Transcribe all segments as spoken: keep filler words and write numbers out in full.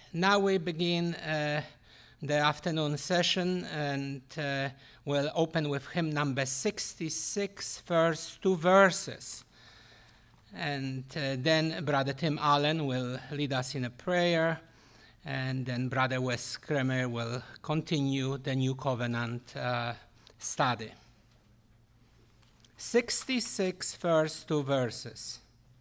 now we begin uh, the afternoon session, and uh, we'll open with hymn number sixty-six, first two verses. And uh, then Brother Tim Allen will lead us in a prayer, and then Brother Wes Kremer will continue the New Covenant uh, study. sixty-six, first two verses.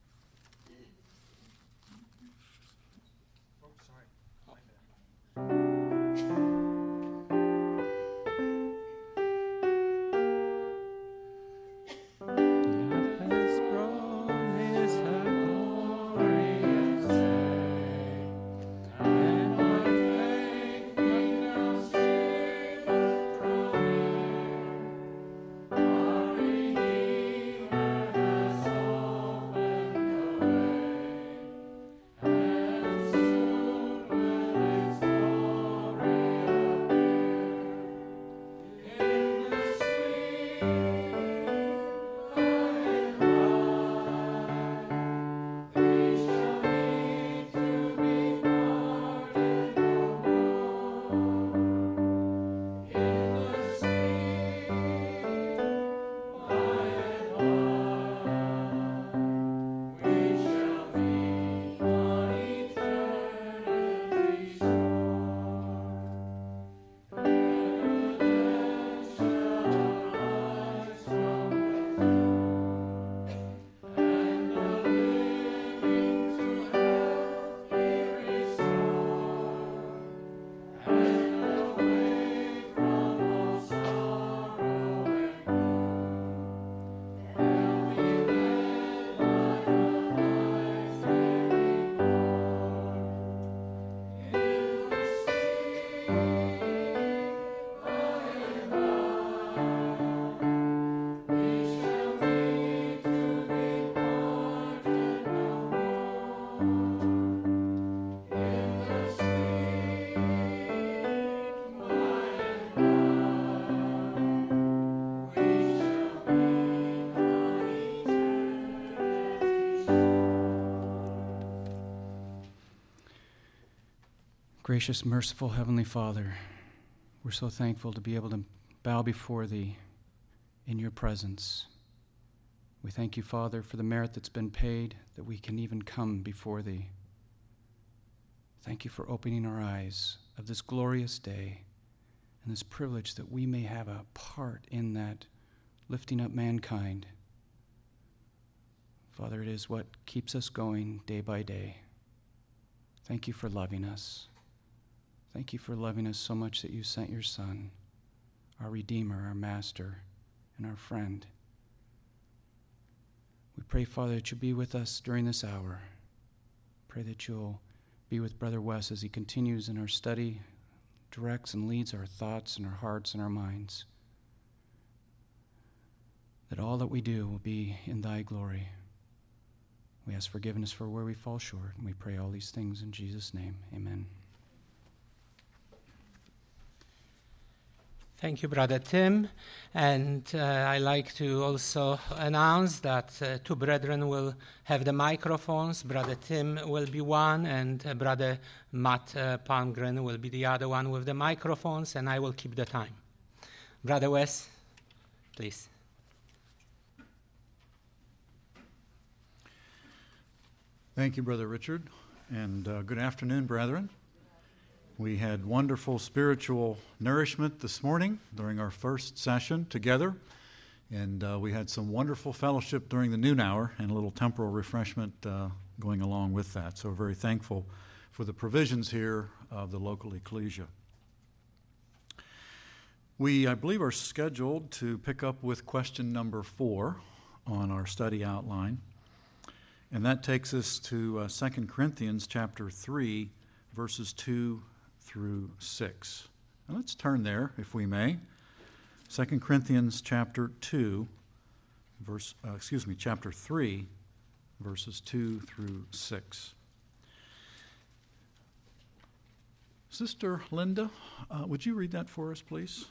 Gracious, merciful Heavenly Father, we're so thankful to be able to bow before Thee in Your presence. We thank You, Father, for the merit that's been paid, that we can even come before Thee. Thank You for opening our eyes of this glorious day and this privilege that we may have a part in that lifting up mankind. Father, it is what keeps us going day by day. Thank You for loving us. Thank You for loving us so much that You sent Your Son, our Redeemer, our Master, and our friend. We pray, Father, that You'll be with us during this hour. Pray that You'll be with Brother Wes as he continues in our study, directs and leads our thoughts and our hearts and our minds. That all that we do will be in Thy glory. We ask forgiveness for where we fall short, and we pray all these things in Jesus' name. Amen. Thank you, Brother Tim. And uh, I like to also announce that uh, two brethren will have the microphones. Brother Tim will be one, and uh, Brother Matt uh, Palmgren will be the other one with the microphones, and I will keep the time. Brother Wes, please. Thank you, Brother Richard, and uh, good afternoon, brethren. We had wonderful spiritual nourishment this morning during our first session together, and uh, we had some wonderful fellowship during the noon hour and a little temporal refreshment uh, going along with that. So we're very thankful for the provisions here of the local ecclesia. We, I believe, are scheduled to pick up with question number four on our study outline, and that takes us to uh, Second Corinthians chapter three, verses two through six. And let's turn there, if we may. Second Corinthians chapter two, verse, uh, excuse me, chapter three, verses two through six. Sister Linda, uh, would you read that for us, please?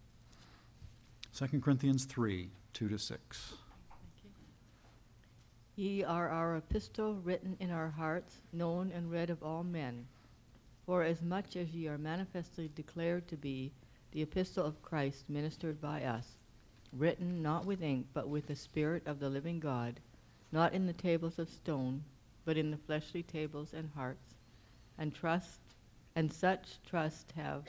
Second Corinthians three, two to six. Ye are our epistle written in our hearts, known and read of all men. For as much as ye are manifestly declared to be the epistle of Christ ministered by us, written not with ink, but with the Spirit of the living God, not in the tables of stone, but in the fleshly tables and hearts, and trust, and such trust have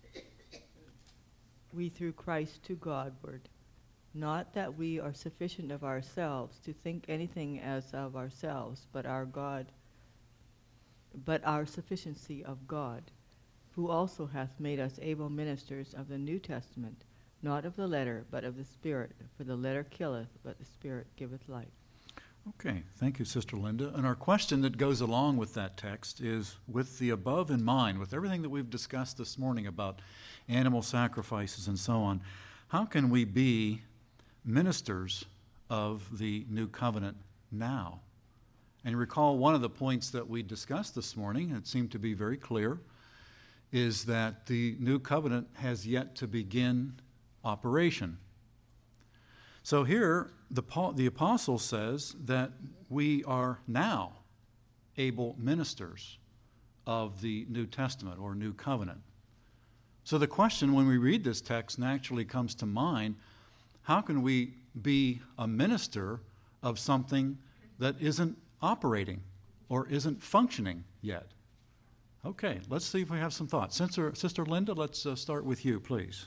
we through Christ to Godward. Not that we are sufficient of ourselves to think anything as of ourselves, but our God, but our sufficiency of God, who also hath made us able ministers of the New Testament, not of the letter, but of the Spirit. For the letter killeth, but the Spirit giveth life. Okay, thank you, Sister Linda. And our question that goes along with that text is, with the above in mind, with everything that we've discussed this morning about animal sacrifices and so on, how can we be ministers of the new covenant now? And recall one of the points that we discussed this morning, it seemed to be very clear, is that the new covenant has yet to begin operation. So here, the, the apostle says that we are now able ministers of the New Testament or New Covenant. So the question when we read this text naturally comes to mind, how can we be a minister of something that isn't operating or isn't functioning yet? Okay, let's see if we have some thoughts. Sister, Sister Linda, let's uh, start with you, please.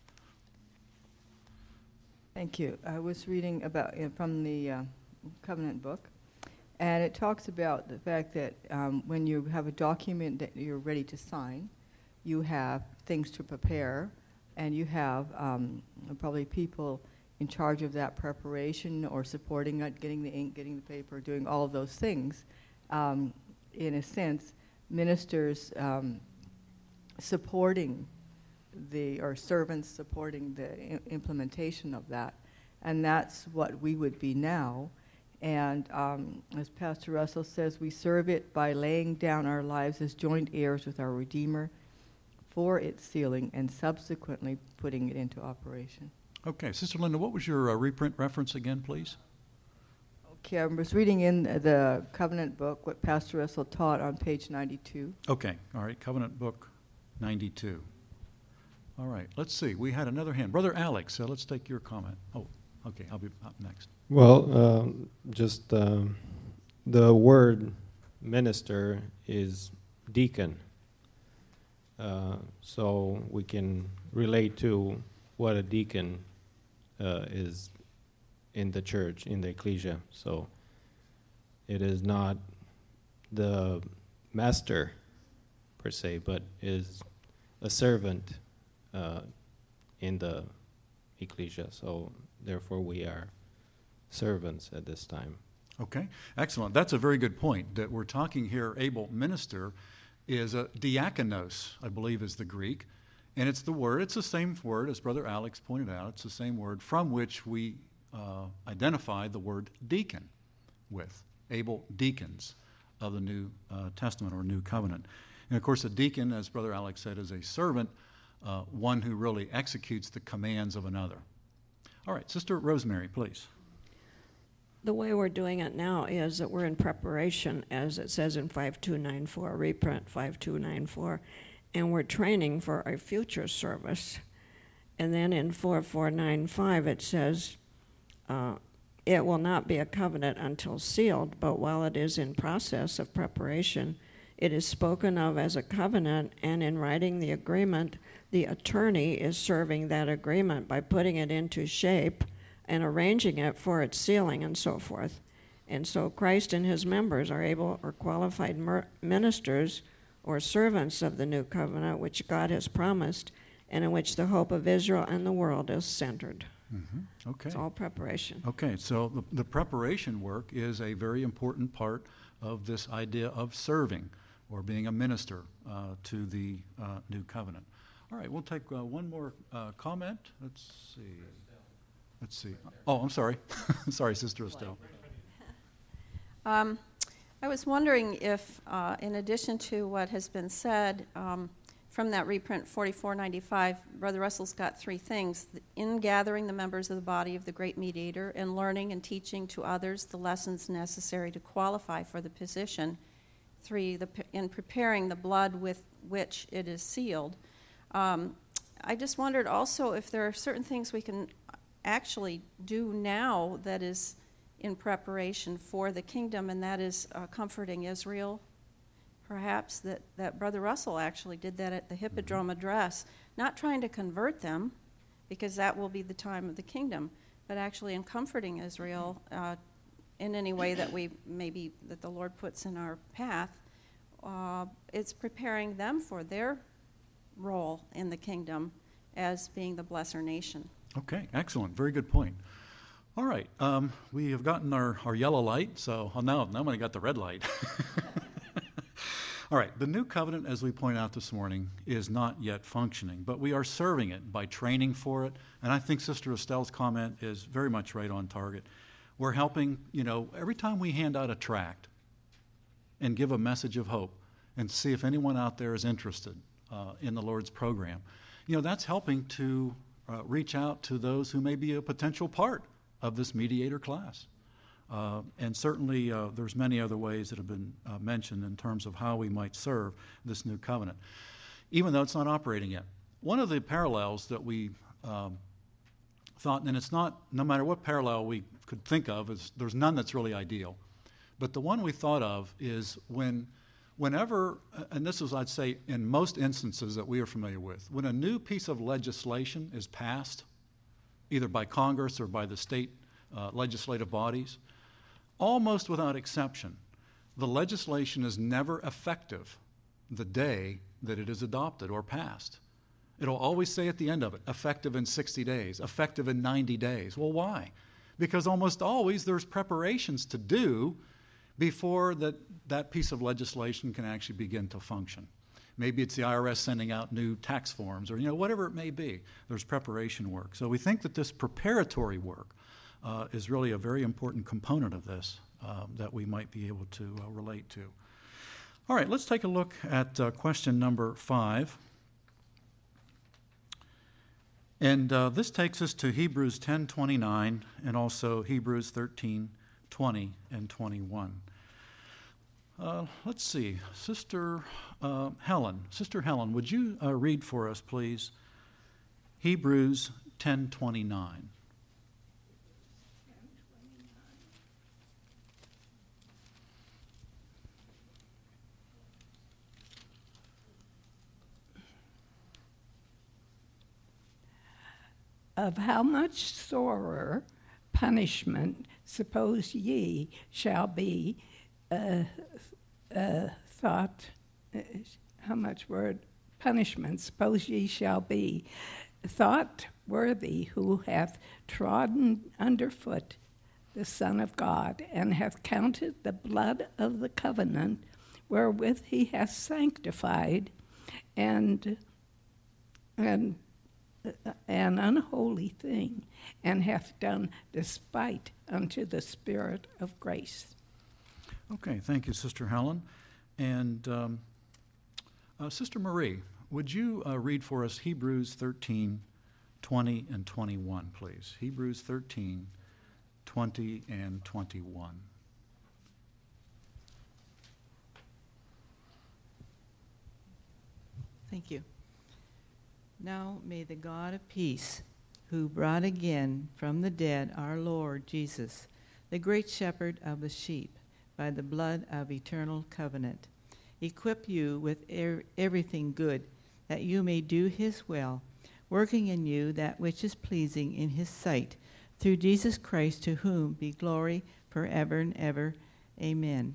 Thank you. I was reading about uh, from the uh, Covenant book, and it talks about the fact that um, when you have a document that you're ready to sign, you have things to prepare, and you have um, probably people in charge of that preparation or supporting it, getting the ink, getting the paper, doing all of those things. Um, in a sense, ministers um, supporting the, or servants supporting the I- implementation of that. And that's what we would be now. And um, as Pastor Russell says, we serve it by laying down our lives as joint heirs with our Redeemer for its sealing and subsequently putting it into operation. Okay, Sister Linda, what was your uh, reprint reference again, please? Okay, I was reading in the Covenant book what Pastor Russell taught on page ninety-two. Okay, all right, Covenant Book ninety-two. All right, let's see. We had another hand. Brother Alex, uh, let's take your comment. Oh, okay, I'll be up next. Well, um, just um, the word minister is deacon. Uh, so we can relate to what a deacon uh, is in the church, in the ecclesia. So it is not the master per se, but is a servant uh, in the ecclesia. So therefore we are servants at this time. Okay, excellent. That's a very good point, that we're talking here, able minister is a diakonos, I believe is the Greek, and it's the word, it's the same word as Brother Alex pointed out, it's the same word from which we uh, identify the word deacon with, able deacons of the New uh, Testament or New Covenant. And of course a deacon, as Brother Alex said, is a servant, uh, one who really executes the commands of another. All right, Sister Rosemary, please. The way we're doing it now is that we're in preparation, as it says in five two nine four, reprint five two nine four, and we're training for a future service. And then in four four nine five it says, uh, it will not be a covenant until sealed, but while it is in process of preparation, it is spoken of as a covenant, and in writing the agreement, the attorney is serving that agreement by putting it into shape and arranging it for its sealing and so forth. And so Christ and his members are able or qualified mer- ministers or servants of the new covenant, which God has promised, and in which the hope of Israel and the world is centered. Mm-hmm. Okay. It's all preparation. Okay, so the, the preparation work is a very important part of this idea of serving or being a minister uh, to the uh, new covenant. All right, we'll take uh, one more uh, comment. Let's see. Let's see. Oh, I'm sorry. Sorry, Sister Estelle. Um, I was wondering if, uh, in addition to what has been said, um, from that reprint forty-four ninety-five, Brother Russell's got three things. In gathering the members of the body of the great mediator, and learning and teaching to others the lessons necessary to qualify for the position. Three, the, in preparing the blood with which it is sealed. Um, I just wondered also if there are certain things we can actually do now that is in preparation for the kingdom, and that is uh, comforting Israel. Perhaps that, that Brother Russell actually did that at the Hippodrome address, not trying to convert them, because that will be the time of the kingdom, but actually in comforting Israel uh, in any way that we maybe that the Lord puts in our path. Uh, it's preparing them for their role in the kingdom as being the blesser nation. Okay, excellent. Very good point. All right, um, we have gotten our, our yellow light, so oh, now, now I got the red light. All right, the new covenant, as we point out this morning, is not yet functioning, but we are serving it by training for it, and I think Sister Estelle's comment is very much right on target. We're helping, you know, every time we hand out a tract and give a message of hope and see if anyone out there is interested uh, in the Lord's program, you know, that's helping to uh, reach out to those who may be a potential part of this mediator class. Uh, and certainly uh, there's many other ways that have been uh, mentioned in terms of how we might serve this new covenant, even though it's not operating yet. One of the parallels that we um, thought, and it's not, no matter what parallel we could think of, is there's none that's really ideal. But the one we thought of is when, whenever, and this is, I'd say, in most instances that we are familiar with, when a new piece of legislation is passed, either by Congress or by the state uh, legislative bodies, almost without exception, the legislation is never effective the day that it is adopted or passed. It'll always say at the end of it, effective in sixty days, effective in ninety days. Well, why? Because almost always there's preparations to do before that, that piece of legislation can actually begin to function. Maybe it's the I R S sending out new tax forms, or you know, whatever it may be. There's preparation work. So we think that this preparatory work uh, is really a very important component of this uh, that we might be able to uh, relate to. All right, let's take a look at uh, question number five. And uh, this takes us to Hebrews ten twenty-nine and also Hebrews thirteen twenty and twenty-one. Uh, let's see, Sister uh, Helen. Sister Helen, would you uh, read for us, please, Hebrews ten twenty-nine. Of how much sorer punishment, suppose ye, shall be uh, uh, thought, uh, how much word, punishment, suppose ye shall be thought worthy, who hath trodden underfoot the Son of God, and hath counted the blood of the covenant wherewith he hath sanctified and and an unholy thing, and hath done despite unto the Spirit of grace. Okay, thank you, Sister Helen. And um, uh, Sister Marie, would you uh, read for us Hebrews thirteen twenty and twenty-one, please? Hebrews thirteen twenty and twenty-one. Thank you. Now may the God of peace, who brought again from the dead our Lord Jesus, the great shepherd of the sheep, by the blood of eternal covenant, equip you with er- everything good, that you may do his will, working in you that which is pleasing in his sight, through Jesus Christ, to whom be glory forever and ever. Amen.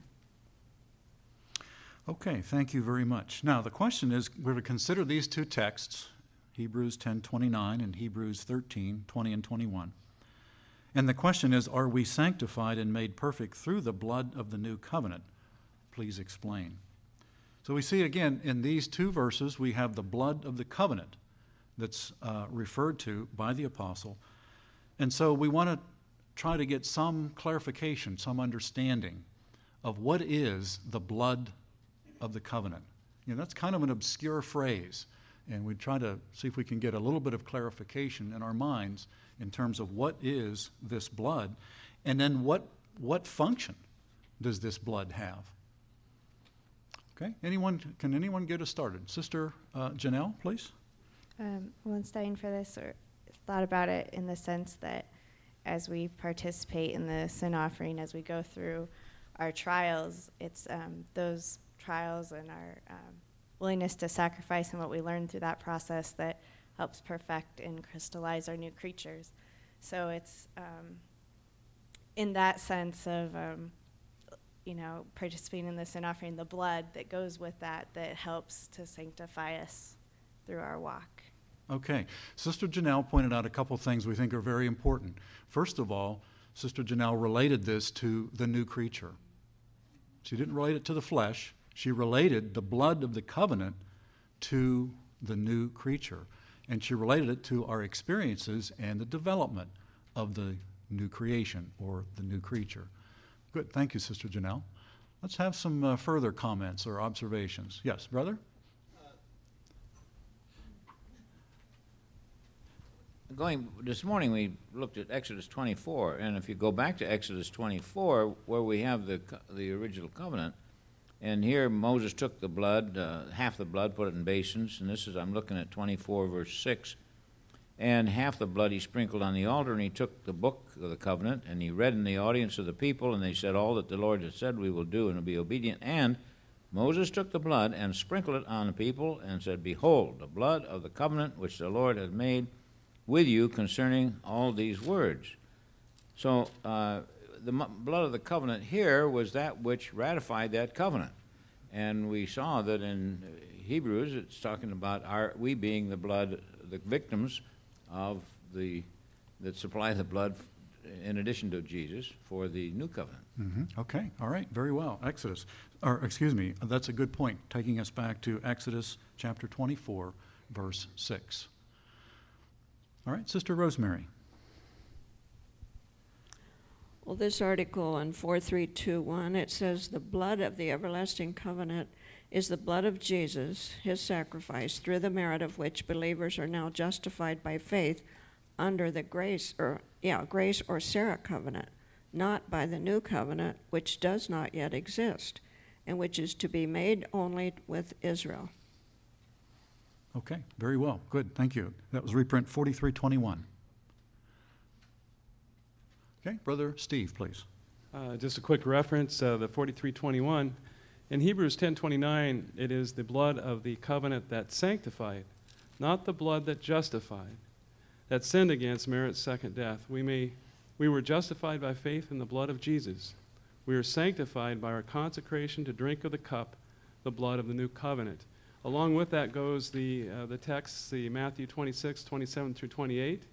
Okay, thank you very much. Now, the question is, we're to consider these two texts, Hebrews ten twenty-nine and Hebrews thirteen twenty and twenty-one. And the question is, are we sanctified and made perfect through the blood of the new covenant? Please explain. So we see again in these two verses, we have the blood of the covenant that's uh, referred to by the apostle. And so we want to try to get some clarification, some understanding of what is the blood of the covenant. You know, that's kind of an obscure phrase. And we try to see if we can get a little bit of clarification in our minds in terms of what is this blood, and then what what function does this blood have? Okay, anyone, can anyone get us started? Sister uh, Janelle, please. Um, well, in studying for this, or thought about it in the sense that as we participate in the sin offering, as we go through our trials, it's um, those trials and our um, willingness to sacrifice and what we learn through that process that helps perfect and crystallize our new creatures. So it's um, in that sense of, um, you know, participating in the sin offering, the blood that goes with that, that helps to sanctify us through our walk. Okay. Sister Janelle pointed out a couple things we think are very important. First of all, Sister Janelle related this to the new creature. She didn't relate it to the flesh. She related the blood of the covenant to the new creature. And she related it to our experiences and the development of the new creation or the new creature. Good. Thank you, Sister Janelle. Let's have some uh, further comments or observations. Yes, brother? Going this morning, we looked at Exodus twenty-four, and if you go back to Exodus twenty-four, where we have the the original covenant, and here Moses took the blood, uh, half the blood, put it in basins, and this is, I'm looking at twenty-four, verse six, and half the blood he sprinkled on the altar, and he took the book of the covenant, and he read in the audience of the people, and they said, all that the Lord had said we will do, and will be obedient. And Moses took the blood and sprinkled it on the people, and said, behold, the blood of the covenant which the Lord had made with you concerning all these words. So uh, the m- blood of the covenant here was that which ratified that covenant. And we saw that in Hebrews it's talking about our we being the blood, the victims of the that supply the blood in addition to Jesus for the new covenant. Mm-hmm. Okay, all right, very well. Exodus, or excuse me, that's a good point, taking us back to Exodus chapter twenty-four, verse six. All right, Sister Rosemary. Well, this article in four three two one, it says, the blood of the everlasting covenant is the blood of Jesus, his sacrifice, through the merit of which believers are now justified by faith under the grace or yeah, grace or Sarah covenant, not by the new covenant, which does not yet exist, and which is to be made only with Israel. Okay, very well. Good, thank you. That was reprint forty-three twenty-one. Okay, Brother Steve, please. Uh, just a quick reference, uh, the forty-three twenty-one. In Hebrews ten twenty-nine, it is the blood of the covenant that sanctified, not the blood that justified, that sinned against merits second death. We may, we were justified by faith in the blood of Jesus. We are sanctified by our consecration to drink of the cup, the blood of the new covenant. Along with that goes the uh, the text, the Matthew twenty-six, twenty-seven through twenty-eight,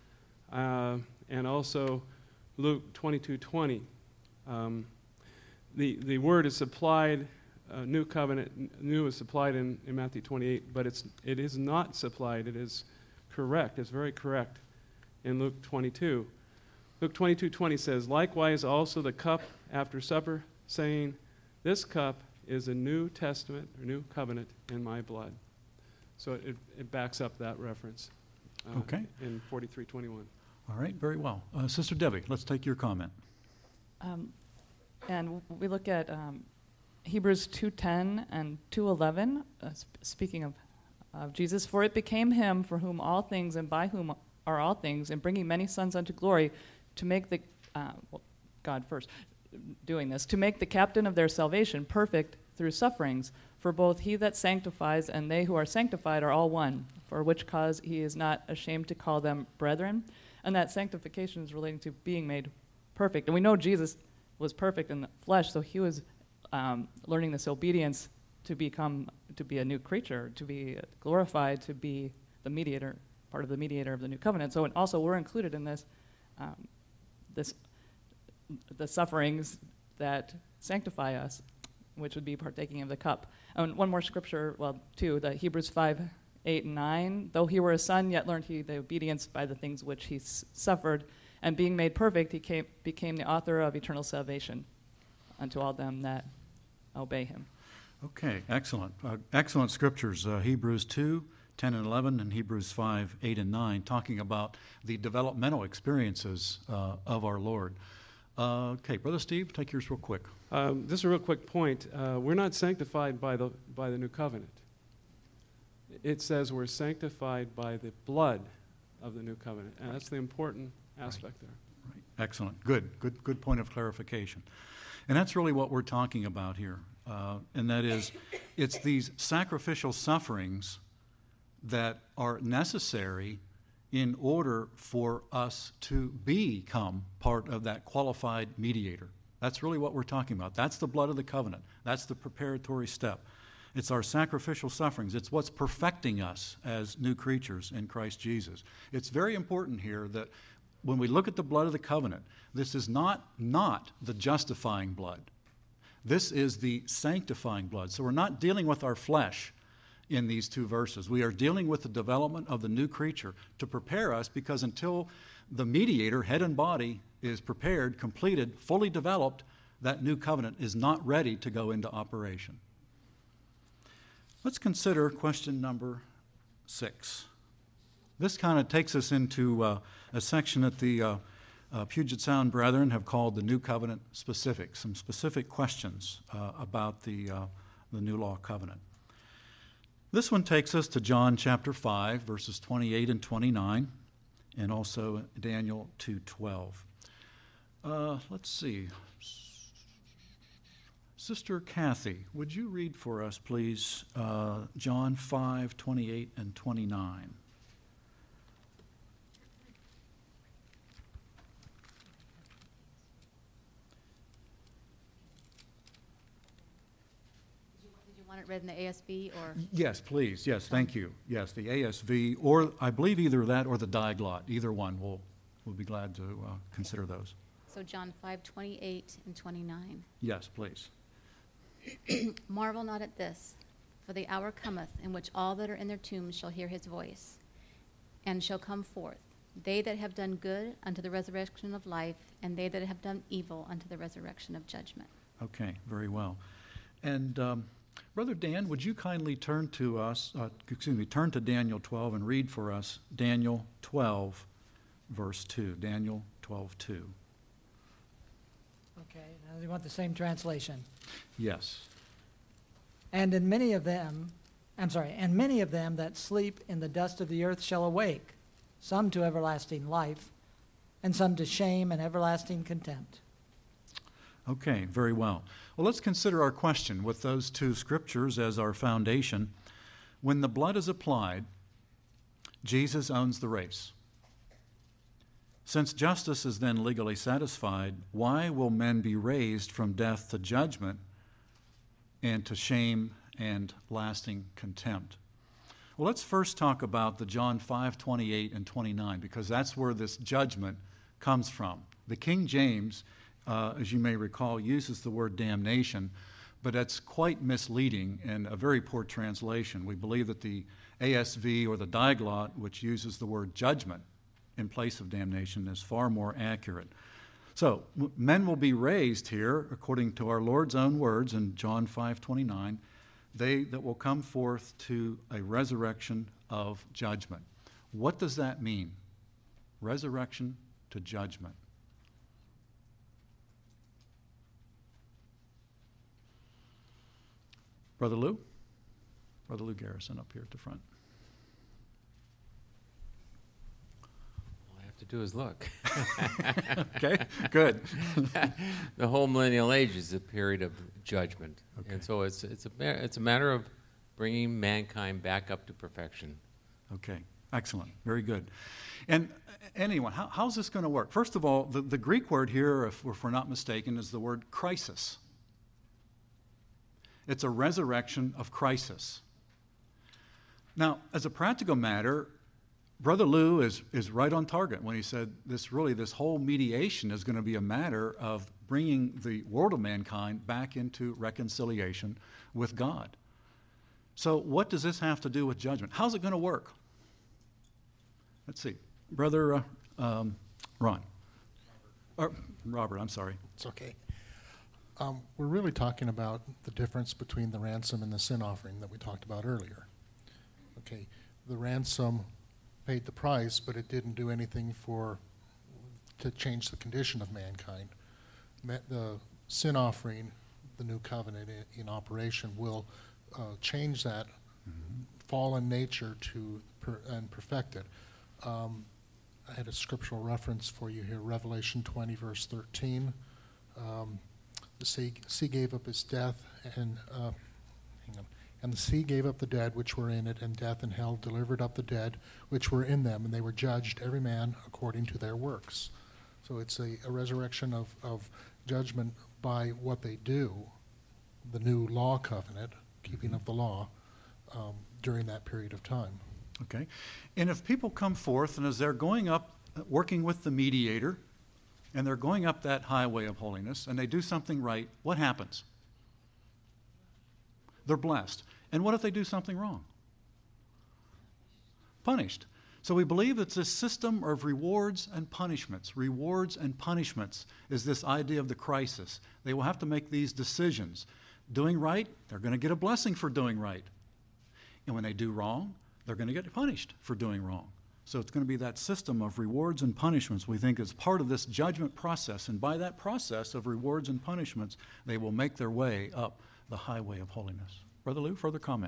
uh, and also Luke twenty-two twenty. Um, the the word is supplied, uh, new covenant, n- new is supplied in, in Matthew twenty-eight, but it's it is not supplied. It is correct. It's very correct in Luke twenty-two. Luke twenty-two twenty says, likewise also the cup after supper, saying, this cup is a New Testament, or New Covenant in my blood. So it, it backs up that reference uh, Okay. in forty-three twenty-one. All right, very well. Uh, Sister Debbie, let's take your comment. Um, and w- we look at um, Hebrews two ten and two eleven, uh, sp- speaking of, of Jesus. For it became him for whom all things and by whom are all things, and bringing many sons unto glory, to make the, uh, well, God first, doing this, to make the captain of their salvation perfect through sufferings. For both he that sanctifies and they who are sanctified are all one, for which cause he is not ashamed to call them brethren. And that sanctification is relating to being made perfect. And we know Jesus was perfect in the flesh, so he was um, learning this obedience to become, to be a new creature, to be glorified, to be the mediator, part of the mediator of the new covenant. So and also we're included in this, um, this the sufferings that sanctify us, which would be partaking of the cup. And one more scripture, well, two, the Hebrews five, eight, and nine. Though he were a son, yet learned he the obedience by the things which he s- suffered. And being made perfect, he came, became the author of eternal salvation unto all them that obey him. Okay, excellent. Uh, excellent scriptures. Uh, Hebrews two, ten and eleven, and Hebrews five, eight and nine, talking about the developmental experiences uh, of our Lord. Uh, okay, Brother Steve, take yours real quick. Um, just a real quick point. Uh, we're not sanctified by the, by the new covenant. It says we're sanctified by the blood of the new covenant, and that's the important aspect there. Right. Excellent. Good. Good. Good point of clarification. And that's really what we're talking about here. Uh, and that is, it's these sacrificial sufferings that are necessary in order for us to become part of that qualified mediator. That's really what we're talking about. That's the blood of the covenant. That's the preparatory step. It's our sacrificial sufferings. It's what's perfecting us as new creatures in Christ Jesus. It's very important here that when we look at the blood of the covenant, this is not, not the justifying blood. This is the sanctifying blood. So we're not dealing with our flesh in these two verses. We are dealing with the development of the new creature to prepare us, because until the mediator, head and body, is prepared, completed, fully developed, that new covenant is not ready to go into operation. Let's consider question number six. This kind of takes us into uh, a section that the uh, uh, Puget Sound Brethren have called the New Covenant specifics, some specific questions uh, about the, uh, the New Law Covenant. This one takes us to John chapter five, verses twenty-eight and twenty-nine, and also Daniel two twelve. Uh, let's see. Sister Kathy, would you read for us, please, uh, John five, twenty-eight and twenty-nine? Want it read in the A S V or? Yes, please. Yes, thank you. Yes, the A S V, or I believe either that or the Diaglott. Either one. We'll, we'll be glad to uh, consider those. So John five, twenty-eight and twenty-nine. Yes, please. Marvel not at this, for the hour cometh in which all that are in their tombs shall hear his voice, and shall come forth, they that have done good unto the resurrection of life, and they that have done evil unto the resurrection of judgment. Okay, very well. And um, Brother Dan, would you kindly turn to us, uh, excuse me, turn to Daniel twelve and read for us Daniel twelve, verse two. Daniel twelve, two. Okay, now you want the same translation. Yes. And in many of them, I'm sorry, and many of them that sleep in the dust of the earth shall awake, some to everlasting life, and some to shame and everlasting contempt. Okay, very well. Well, let's consider our question with those two scriptures as our foundation. When the blood is applied, Jesus owns the race. Since justice is then legally satisfied, why will men be raised from death to judgment and to shame and lasting contempt? Well, let's first talk about the John five, twenty-eight and twenty-nine, because that's where this judgment comes from. The King James, uh, as you may recall, uses the word damnation, but that's quite misleading and a very poor translation. We believe that the A S V or the Diaglott, which uses the word judgment in place of damnation, is far more accurate. So w- men will be raised here, according to our Lord's own words in John five twenty-nine, they that will come forth to a resurrection of judgment. What does that mean? Resurrection to judgment. Brother Lou? Brother Lou Garrison up here at the front. To do is look. Okay, good. The whole millennial age is a period of judgment, okay. And so it's it's a it's a matter of bringing mankind back up to perfection. Okay, excellent, very good. And anyone, how, how's this going to work? First of all, the, the Greek word here, if, if we're not mistaken, is the word crisis. It's a resurrection of crisis. Now, as a practical matter, Brother Lou is, is right on target when he said this really, this whole mediation is going to be a matter of bringing the world of mankind back into reconciliation with God. So what does this have to do with judgment? How's it going to work? Let's see. Brother uh, um, Ron. Or Robert, I'm sorry. It's okay. Um, we're really talking about the difference between the ransom and the sin offering that we talked about earlier. Okay, the ransom paid the price, but it didn't do anything for to change the condition of mankind. Ma- the sin offering, the new covenant in, in operation, will uh, change that mm-hmm. fallen nature to per, and perfect it. Um, I had a scriptural reference for you here, Revelation twenty, verse thirteen. Um, the sea, sea gave up its death, and uh, hang on. And the sea gave up the dead which were in it, and death and hell delivered up the dead which were in them, and they were judged, every man according to their works. So it's a, a resurrection of, of judgment by what they do, the new law covenant, keeping of the law, um, during that period of time. Okay. And if people come forth, and as they're going up, working with the mediator, and they're going up that highway of holiness, and they do something right, what happens? They're blessed. And what if they do something wrong? Punished. So we believe it's this system of rewards and punishments. Rewards and punishments is this idea of the crisis. They will have to make these decisions. Doing right, they're going to get a blessing for doing right. And when they do wrong, they're going to get punished for doing wrong. So it's going to be that system of rewards and punishments we think is part of this judgment process. And by that process of rewards and punishments, they will make their way up the highway of holiness. Brother Lou, further comment?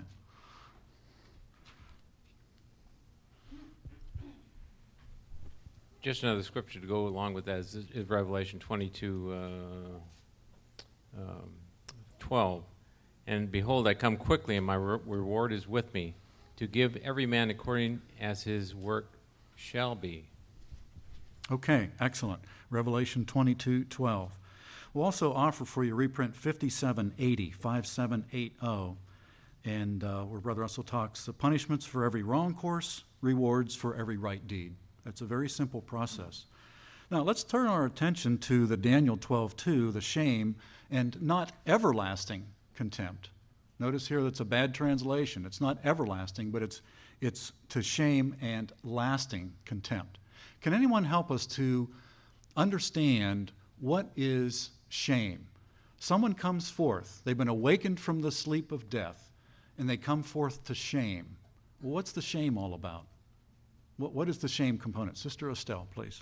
Just another scripture to go along with that is, is Revelation twenty-two, uh, um, twelve. And behold, I come quickly, and my re- reward is with me, to give every man according as his work shall be. Okay, excellent. Revelation twenty-two twelve. We'll also offer for you reprint fifty-seven eighty, fifty-seven eighty, and uh, where Brother Russell talks, the punishments for every wrong course, rewards for every right deed. That's a very simple process. Now, let's turn our attention to the Daniel twelve two, the shame, and not everlasting contempt. Notice here that's a bad translation. It's not everlasting, but it's it's to shame and lasting contempt. Can anyone help us to understand what is shame? Someone comes forth. They've been awakened from the sleep of death, and they come forth to shame. Well, what's the shame all about? What, what is the shame component? Sister Estelle, please.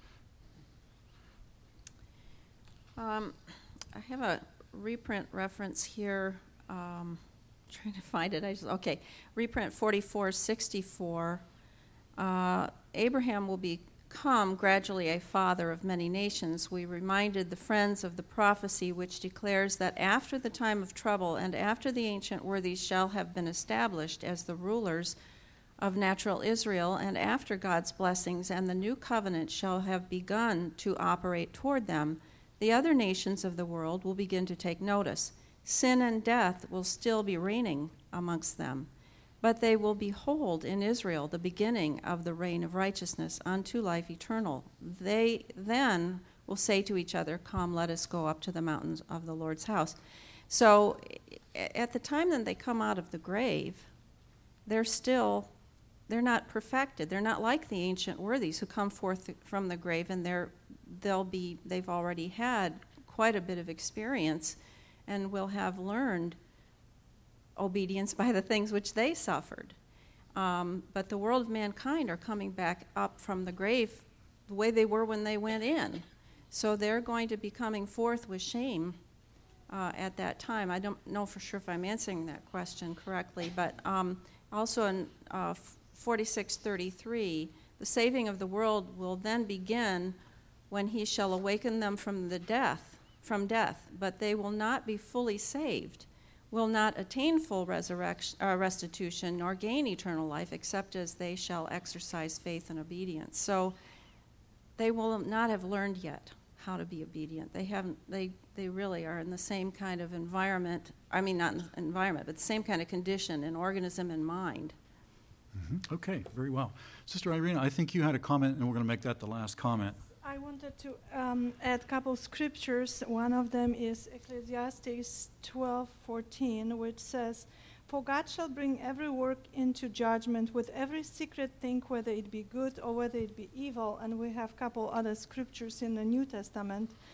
Um, I have a reprint reference here. Um, trying to find it. I just, okay. Reprint forty-four sixty-four. Uh, Abraham will become gradually a father of many nations. We reminded the friends of the prophecy which declares that after the time of trouble and after the ancient worthies shall have been established as the rulers of natural Israel, and after God's blessings and the new covenant shall have begun to operate toward them, the other nations of the world will begin to take notice. Sin and death will still be reigning amongst them, but they will behold in Israel the beginning of the reign of righteousness unto life eternal. They then will say to each other, "Come, let us go up to the mountains of the Lord's house." So at the time that they come out of the grave, they're still, they're not perfected. They're not like the ancient worthies who come forth from the grave, and they're, they'll be, they've already had quite a bit of experience and will have learned obedience by the things which they suffered. Um, but the world of mankind are coming back up from the grave the way they were when they went in. So they're going to be coming forth with shame uh, at that time. I don't know for sure if I'm answering that question correctly, but um, also in uh, forty-six thirty-three, the saving of the world will then begin when he shall awaken them from the death, from death, but they will not be fully saved, will not attain full resurrection, uh, restitution, nor gain eternal life, except as they shall exercise faith and obedience. So they will not have learned yet how to be obedient. They haven't. They they really are in the same kind of environment. I mean, not environment, but the same kind of condition in organism and mind. Mm-hmm. Okay, very well. Sister Irina, I think you had a comment, and we're going to make that the last comment. I wanted to um, add a couple scriptures. One of them is Ecclesiastes twelve fourteen, which says, "For God shall bring every work into judgment with every secret thing, whether it be good or whether it be evil." And we have a couple other scriptures in the New Testament.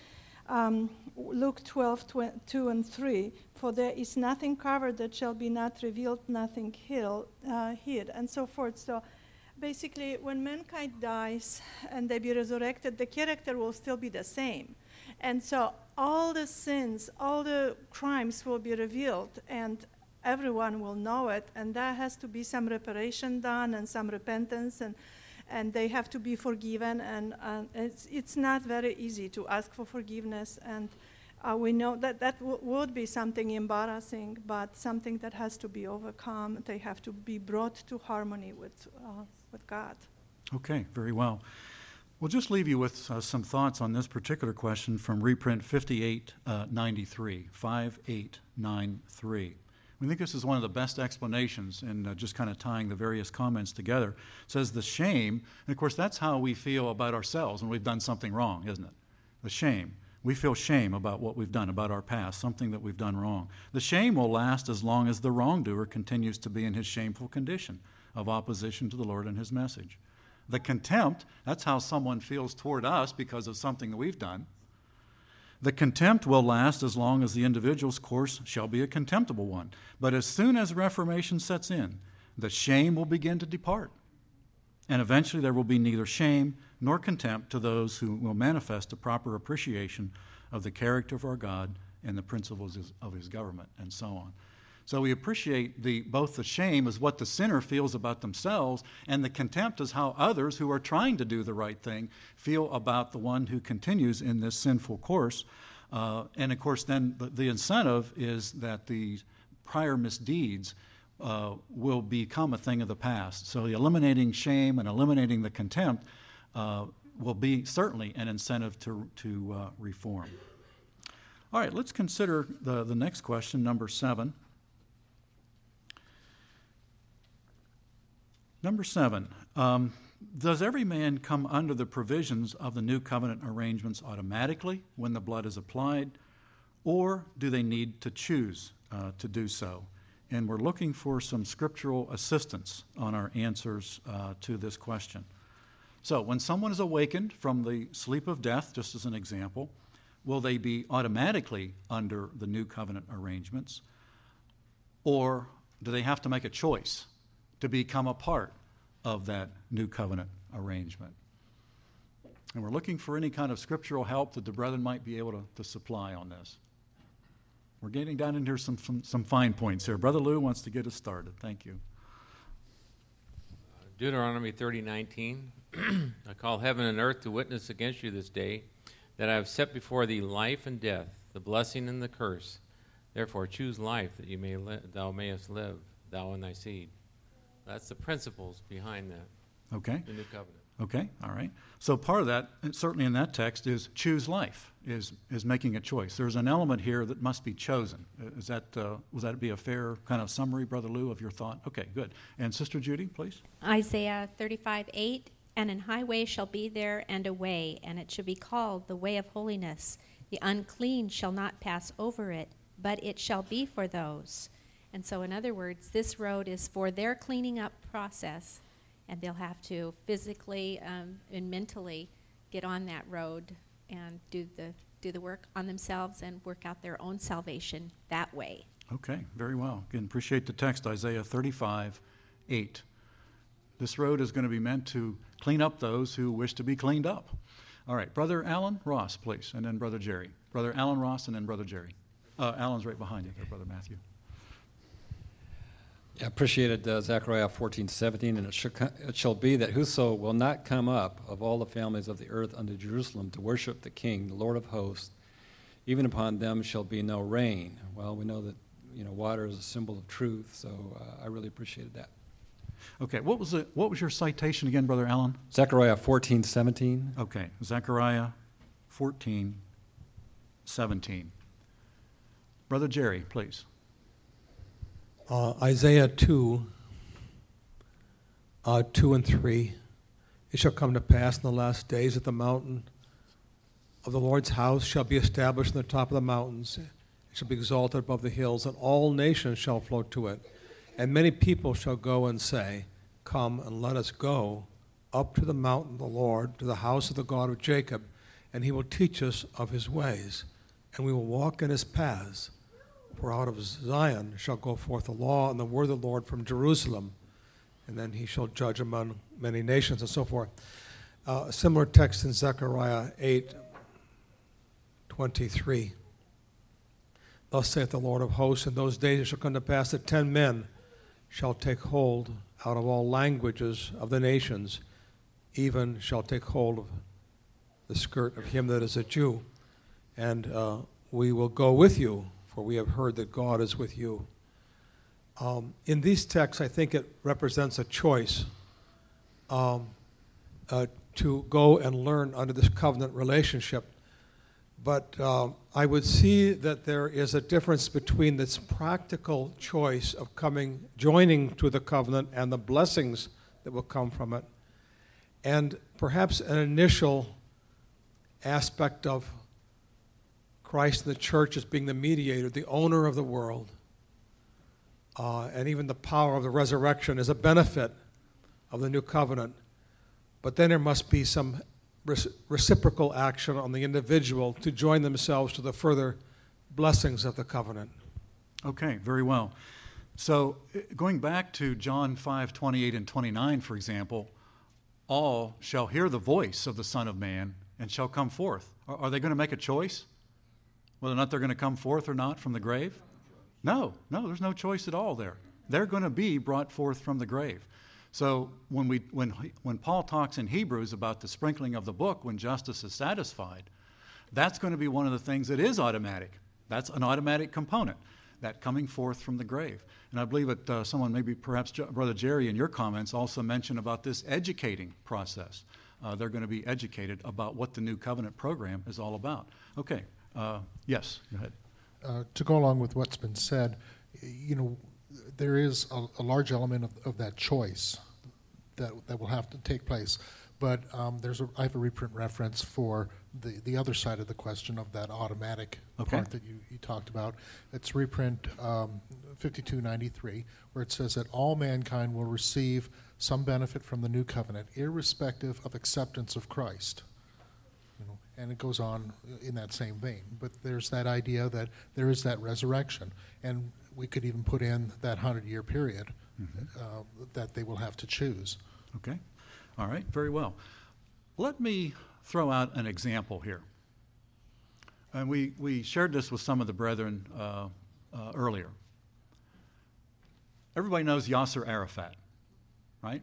Um, Luke twelve, two and three, for there is nothing covered that shall be not revealed, nothing hid, uh, hid, and so forth. So basically, when mankind dies and they be resurrected, the character will still be the same. And so all the sins, all the crimes will be revealed, and everyone will know it, and there has to be some reparation done and some repentance, and and they have to be forgiven, and uh, it's, it's not very easy to ask for forgiveness, and uh, we know that that w- would be something embarrassing, but something that has to be overcome. They have to be brought to harmony with, uh, with God. Okay, very well. We'll just leave you with uh, some thoughts on this particular question from reprint fifty-eight ninety-three, fifty-eight ninety-three. We think this is one of the best explanations in uh, just kind of tying the various comments together. It says the shame, and of course that's how we feel about ourselves when we've done something wrong, isn't it? The shame. We feel shame about what we've done, about our past, something that we've done wrong. The shame will last as long as the wrongdoer continues to be in his shameful condition of opposition to the Lord and his message. The contempt, that's how someone feels toward us because of something that we've done. The contempt will last as long as the individual's course shall be a contemptible one. But as soon as reformation sets in, the shame will begin to depart. And eventually there will be neither shame nor contempt to those who will manifest a proper appreciation of the character of our God and the principles of his government, and so on. So we appreciate the, both the shame is what the sinner feels about themselves, and the contempt is how others who are trying to do the right thing feel about the one who continues in this sinful course. Uh, and of course, then the, the incentive is that the prior misdeeds uh, will become a thing of the past. So eliminating shame and eliminating the contempt uh, will be certainly an incentive to, to uh, reform. All right, let's consider the, the next question, number seven. Number seven, um, does every man come under the provisions of the new covenant arrangements automatically when the blood is applied, or do they need to choose uh, to do so? And we're looking for some scriptural assistance on our answers uh, to this question. So when someone is awakened from the sleep of death, just as an example, will they be automatically under the new covenant arrangements, or do they have to make a choice to become a part of that new covenant arrangement? And we're looking for any kind of scriptural help that the brethren might be able to, to supply on this. We're getting down into some, some, some fine points here. Brother Lou wants to get us started. Thank you. Deuteronomy thirty nineteen. I call heaven and earth to witness against you this day that I have set before thee life and death, the blessing and the curse. Therefore choose life that you may li- thou mayest live, thou and thy seed. That's the principles behind that. Okay. The new covenant. Okay, all right. So part of that, certainly in that text, is choose life, is is making a choice. There's an element here that must be chosen. Is that, uh, was that be a fair kind of summary, Brother Lou, of your thought? Okay, good. And Sister Judy, please. Isaiah thirty-five eight, and an highway shall be there and a way, and it shall be called the way of holiness. The unclean shall not pass over it, but it shall be for those. And so, in other words, this road is for their cleaning up process, and they'll have to physically um, and mentally get on that road and do the do the work on themselves and work out their own salvation that way. Okay, very well. Again, appreciate the text, Isaiah thirty-five eight. This road is going to be meant to clean up those who wish to be cleaned up. All right, Brother Alan Ross, please, and then Brother Jerry. Brother Alan Ross and then Brother Jerry. Uh, Alan's right behind you there, Brother Matthew. I appreciated uh, Zechariah fourteen seventeen, and it, sh- it shall be that whoso will not come up of all the families of the earth unto Jerusalem to worship the King, the Lord of hosts, even upon them shall be no rain. Well, we know that you know water is a symbol of truth, so uh, I really appreciated that. Okay, what was it? What was your citation again, Brother Alan? Zechariah fourteen seventeen. Okay, Zechariah fourteen seventeen. Brother Jerry, please. Uh, Isaiah two, uh, two and three. It shall come to pass in the last days that the mountain of the Lord's house shall be established in the top of the mountains. It shall be exalted above the hills, and all nations shall flow to it. And many people shall go and say, Come and let us go up to the mountain of the Lord, to the house of the God of Jacob, and he will teach us of his ways, and we will walk in his paths. For out of Zion shall go forth the law and the word of the Lord from Jerusalem, and then he shall judge among many nations, and so forth. Uh, a similar text in Zechariah eight twenty-three. Thus saith the Lord of hosts, in those days it shall come to pass that ten men shall take hold out of all languages of the nations, even shall take hold of the skirt of him that is a Jew. And uh, we will go with you, for we have heard that God is with you. Um, in these texts, I think it represents a choice um, uh, to go and learn under this covenant relationship. But uh, I would see that there is a difference between this practical choice of coming, joining to the covenant and the blessings that will come from it, and perhaps an initial aspect of Christ and the church as being the mediator, the owner of the world, uh, and even the power of the resurrection is a benefit of the new covenant. But then there must be some reciprocal action on the individual to join themselves to the further blessings of the covenant. Okay, very well. So going back to John five twenty-eight and twenty-nine, for example, all shall hear the voice of the Son of Man and shall come forth. Are, are they going to make a choice whether or not they're going to come forth or not from the grave? No, no, there's no choice at all there. They're going to be brought forth from the grave. So when we when when Paul talks in Hebrews about the sprinkling of the book when justice is satisfied, that's going to be one of the things that is automatic. That's an automatic component, that coming forth from the grave. And I believe that uh, someone, maybe perhaps J- Brother Jerry in your comments, also mentioned about this educating process. Uh, they're going to be educated about what the new covenant program is all about. Okay, uh, yes, go ahead. Uh, to go along with what's been said, you know, there is a, a large element of, of that choice that that will have to take place. But um, there's a, I have a reprint reference for the, the other side of the question of that automatic okay. part that you, you talked about. It's reprint um, fifty-two ninety-three, where it says that all mankind will receive some benefit from the new covenant, irrespective of acceptance of Christ. You know, and it goes on in that same vein. But there's that idea that there is that resurrection, and we could even put in that hundred-year period mm-hmm. uh, that they will have to choose. Okay. All right, very well. Let me throw out an example here. And we, we shared this with some of the brethren uh, uh, earlier. Everybody knows Yasser Arafat, right?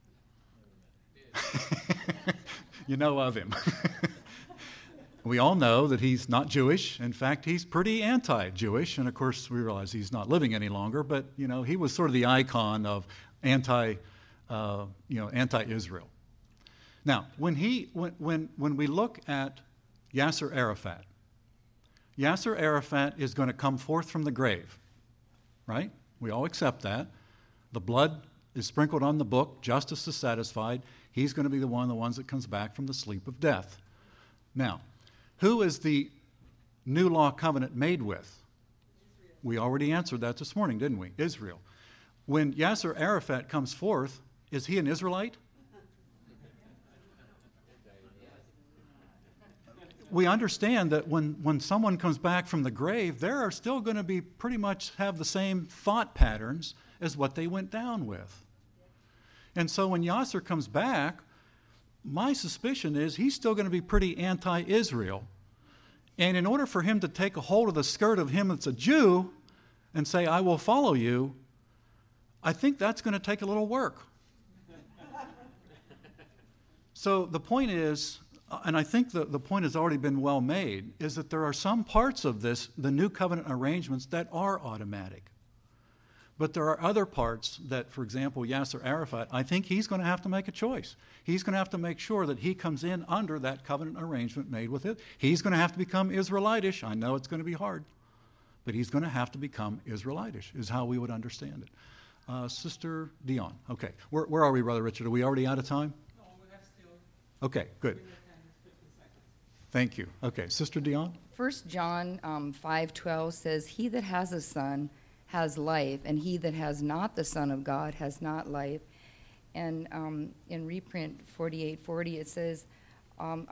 You know of him. We all know that he's not Jewish. In fact, he's pretty anti-Jewish. And of course, we realize he's not living any longer. But, you know, he was sort of the icon of anti, uh, you know, anti-Israel. Now, when he, when, when, when we look at Yasser Arafat, Yasser Arafat is going to come forth from the grave, right? We all accept that. The blood is sprinkled on the book. Justice is satisfied. He's going to be the one of the ones that comes back from the sleep of death. Now, who is the new law covenant made with? Israel. We already answered that this morning, didn't we? Israel. When Yasser Arafat comes forth, is he an Israelite? We understand that when, when someone comes back from the grave, they are still going to be pretty much have the same thought patterns as what they went down with. And so when Yasser comes back, my suspicion is he's still going to be pretty anti-Israel. And in order for him to take a hold of the skirt of him that's a Jew and say, I will follow you, I think that's going to take a little work. So the point is, and I think the, the point has already been well made, is that there are some parts of this, the new covenant arrangements, that are automatic. But there are other parts that, for example, Yasser Arafat, I think he's going to have to make a choice. He's going to have to make sure that he comes in under that covenant arrangement made with it. He's going to have to become Israelitish. I know it's going to be hard, but he's going to have to become Israelitish, is how we would understand it. Uh, Sister Dion, okay. Where, where are we, Brother Richard? Are we already out of time? No, we have still. Okay, good. Thank you. Okay, Sister Dion? First John um, five twelve says, he that has a son has life, and he that has not the Son of God has not life. And um, in reprint forty-eight forty, it says, um, our,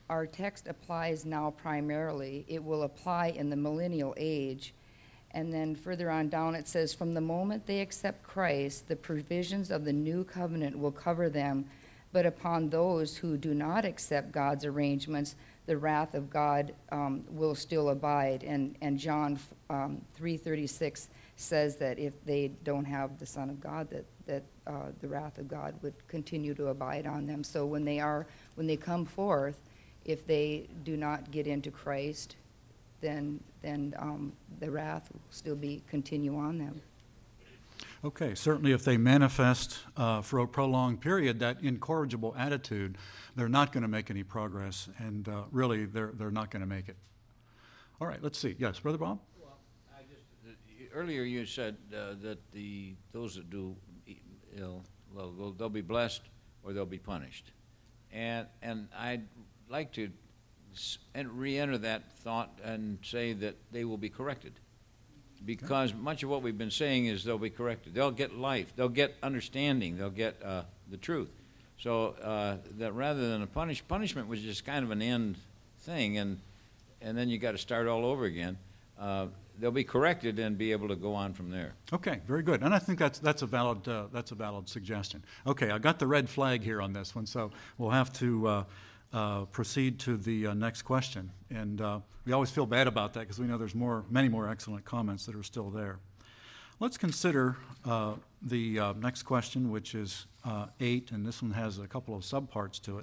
our text applies now primarily. It will apply in the millennial age. And then further on down it says, from the moment they accept Christ, the provisions of the new covenant will cover them. But upon those who do not accept God's arrangements, the wrath of God um, will still abide. And, and John um, three thirty-six says that if they don't have the Son of God, that, that uh, the wrath of God would continue to abide on them. So when they are, when they come forth, if they do not get into Christ, then then um, the wrath will still be continue on them. Okay, certainly if they manifest uh, for a prolonged period that incorrigible attitude, they're not going to make any progress, and uh, really they're they're not going to make it. All right, let's see. Yes, Brother Bob? Well, I just, uh, earlier you said uh, that the those that do ill, well, they'll, they'll be blessed or they'll be punished. And, and I'd like to s- and re-enter that thought and say that they will be corrected. Because much of what we've been saying is they'll be corrected. They'll get life. They'll get understanding. They'll get uh, the truth. So uh, that rather than a punish, punishment was just kind of an end thing, and and then you got to start all over again. Uh, they'll be corrected and be able to go on from there. Okay, very good. And I think that's that's a valid uh, that's a valid suggestion. Okay, I got the red flag here on this one, so we'll have to uh, uh, proceed to the uh, next question. And uh, we always feel bad about that because we know there's more, many more excellent comments that are still there. Let's consider uh, the uh, next question, which is uh, eight, and this one has a couple of subparts to it.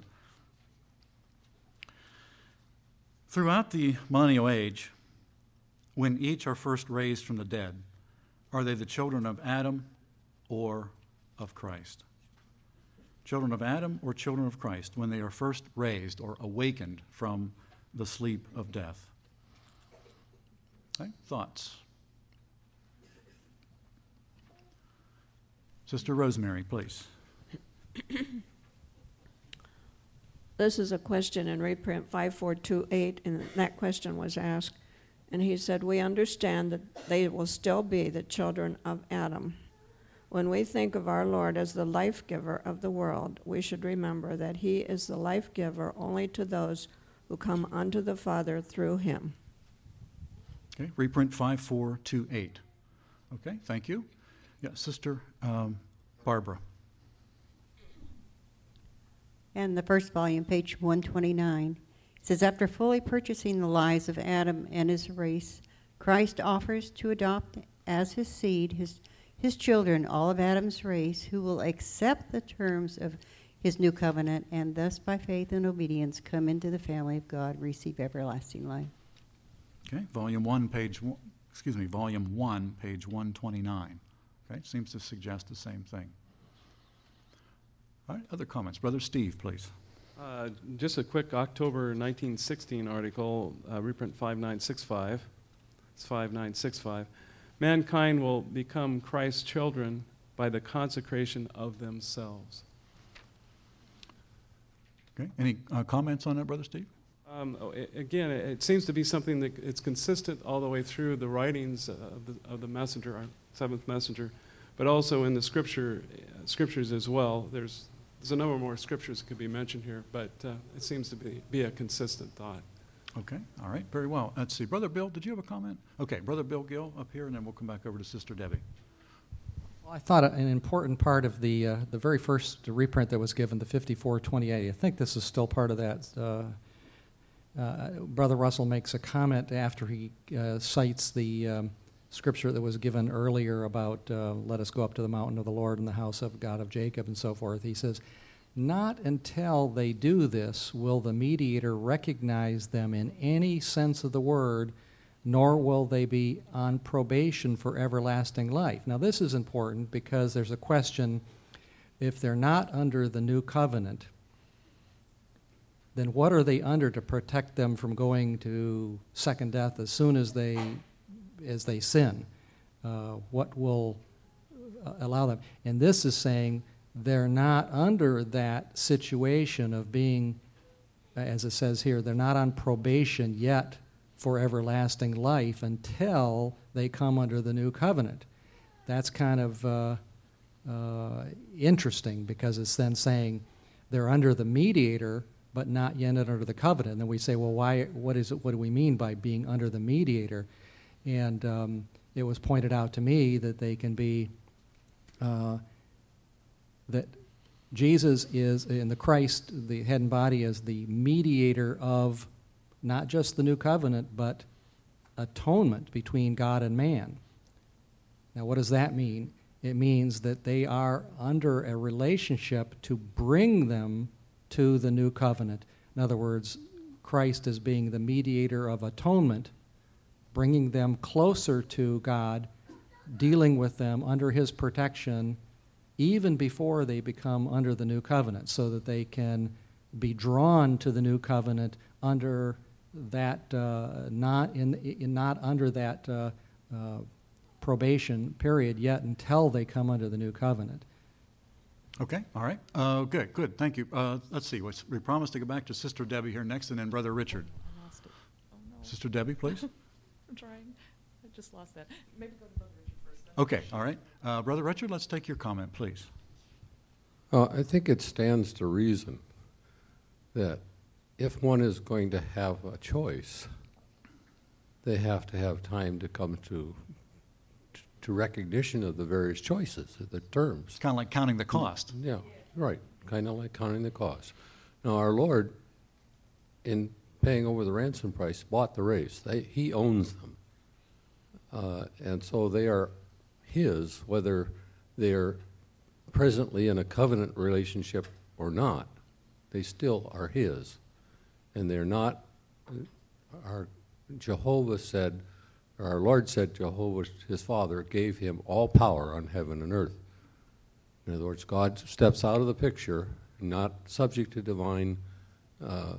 Throughout the millennial age, when each are first raised from the dead, are they the children of Adam or of Christ? Children of Adam or children of Christ when they are first raised or awakened from the sleep of death? Okay, thoughts? Sister Rosemary, please. This is a question in reprint five four two eight, and that question was asked. And he said, we understand that they will still be the children of Adam. When we think of our Lord as the life giver of the world, we should remember that he is the life giver only to those who come unto the Father through him. Okay, reprint five four two eight. Okay, thank you. Yeah, Sister um, Barbara. And the first volume, page one twenty-nine, says, after fully purchasing the lives of Adam and his race, Christ offers to adopt as his seed his, his children, all of Adam's race, who will accept the terms of his new covenant and thus by faith and obedience come into the family of God, receive everlasting life. Okay, volume one, page one, excuse me, volume one, page one twenty-nine. Okay, seems to suggest the same thing. All right, other comments? Brother Steve, please. Uh, just a quick October nineteen sixteen article, uh, reprint five nine six five. It's five nine six five. Mankind will become Christ's children by the consecration of themselves. Okay, any uh, comments on that, Brother Steve? Um, oh, it, again, it, it seems to be something that it's consistent all the way through the writings of the, of the messenger, our seventh messenger, but also in the scripture, uh, scriptures as well. There's There's a number more scriptures that could be mentioned here, but uh, it seems to be, be a consistent thought. Okay, all right, very well. Let's see. Brother Bill, did you have a comment? Okay, Brother Bill Gill up here, and then we'll come back over to Sister Debbie. Well, I thought an important part of the uh, the very first reprint that was given, the fifty-four twenty-eight, I think this is still part of that. Uh, uh, Brother Russell makes a comment after he uh, cites the um, scripture that was given earlier about uh, let us go up to the mountain of the Lord and the house of God of Jacob and so forth. He says, not until they do this will the mediator recognize them in any sense of the word, nor will they be on probation for everlasting life. Now this is important because there's a question, if they're not under the new covenant, then what are they under to protect them from going to second death as soon as they as they sin? Uh, what will uh, allow them? And this is saying they're not under that situation of being, as it says here, they're not on probation yet for everlasting life until they come under the new covenant. That's kind of uh, uh, interesting because it's then saying they're under the mediator, but not yet under the covenant. And then we say, well, why? What is it? What do we mean by being under the mediator? And um, it was pointed out to me that they can be uh, that Jesus is in the Christ, the head and body, is the mediator of not just the new covenant, but atonement between God and man. Now, what does that mean? It means that they are under a relationship to bring them to the new covenant. In other words, Christ is being the mediator of atonement, bringing them closer to God, dealing with them under his protection, even before they become under the new covenant, so that they can be drawn to the new covenant under that, uh, not in, in not under that uh, uh, probation period yet until they come under the new covenant. Okay, all right. Uh, good, good, thank you. Uh, let's see, what's, we promised to go back to Sister Debbie here next, and then Brother Richard. I lost it. Oh, no. Sister Debbie, please. I'm trying. I just lost that. Maybe go to Brother Richard first. Then. Okay, all right. Uh, Brother Richard, let's take your comment, please. Uh, I think it stands to reason that if one is going to have a choice, they have to have time to come to to recognition of the various choices, the terms. It's kind of like counting the cost. Yeah, right. Kind of like counting the cost. Now, our Lord, in paying over the ransom price, bought the race. They, he owns them. Uh, and so they are his, whether they are presently in a covenant relationship or not. They still are his. And they're not, our Jehovah said, or our Lord said, Jehovah, his Father, gave him all power on heaven and earth. In other words, God steps out of the picture, not subject to divine uh,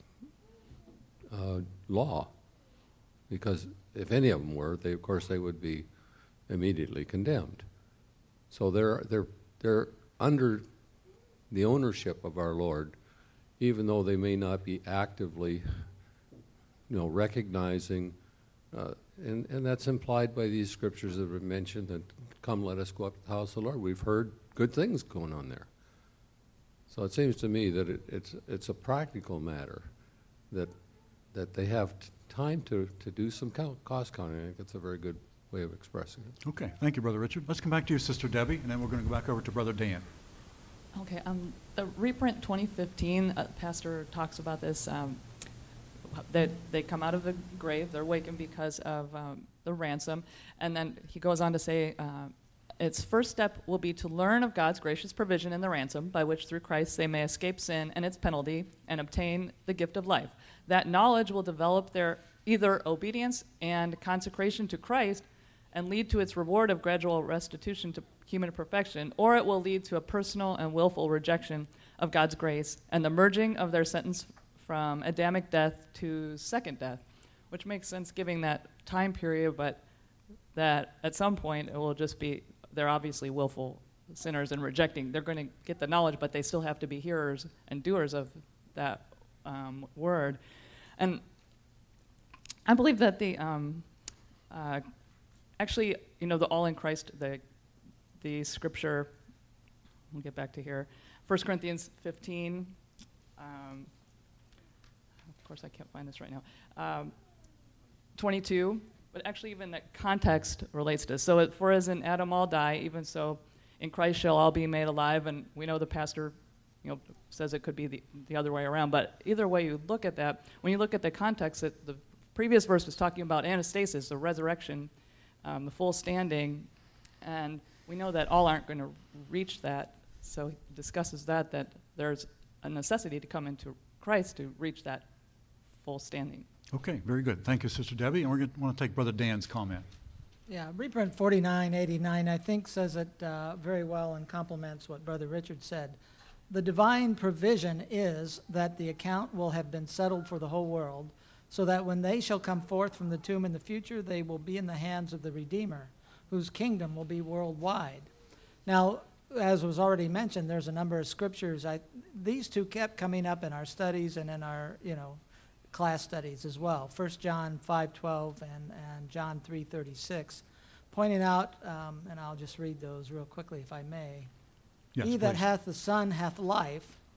uh, law, because if any of them were, they, of course, they would be immediately condemned. So they're they're they're under the ownership of our Lord, even though they may not be actively, you know, recognizing. Uh, and, and that's implied by these scriptures that have been mentioned, that come, let us go up to the house of the Lord. We've heard good things going on there. So it seems to me that it, it's it's a practical matter, that that they have t- time to, to do some count, cost counting. I think that's a very good way of expressing it. Okay, thank you, Brother Richard. Let's come back to you, Sister Debbie, and then we're going to go back over to Brother Dan. Okay, um, the reprint twenty fifteen, uh, Pastor talks about this, um, that they come out of the grave, they're awakened because of um, the ransom, and then he goes on to say, uh, its first step will be to learn of God's gracious provision in the ransom, by which through Christ they may escape sin and its penalty and obtain the gift of life. That knowledge will develop their either obedience and consecration to Christ and lead to its reward of gradual restitution to human perfection, or it will lead to a personal and willful rejection of God's grace and the merging of their sentence from Adamic death to second death, which makes sense given that time period, but that at some point it will just be, they're obviously willful sinners and rejecting. They're going to get the knowledge, but they still have to be hearers and doers of that um, word. And I believe that the, um, uh, actually, you know, the all in Christ, the, the scripture, we'll get back to here, First Corinthians fifteen, um, of course I can't find this right now, um, twenty-two, but actually even that context relates to this. So it, for as in Adam all die, even so in Christ shall all be made alive, and we know the pastor, you know, says it could be the, the other way around, but either way you look at that, when you look at the context, that the previous verse was talking about anastasis, the resurrection, um, the full standing, and we know that all aren't going to reach that, so he discusses that, that there's a necessity to come into Christ to reach that full standing. Okay, very good. Thank you, Sister Debbie. And we're going to want to take Brother Dan's comment. Yeah, reprint forty-nine eighty-nine, I think, says it uh, very well and complements what Brother Richard said. The divine provision is that the account will have been settled for the whole world, so that when they shall come forth from the tomb in the future, they will be in the hands of the Redeemer, whose kingdom will be worldwide. Now, as was already mentioned, there's a number of scriptures. I, these two kept coming up in our studies and in our, you know, class studies as well. First John five twelve and, and John three thirty-six, pointing out, um, and I'll just read those real quickly if I may. Yes, He that please. hath the Son hath life,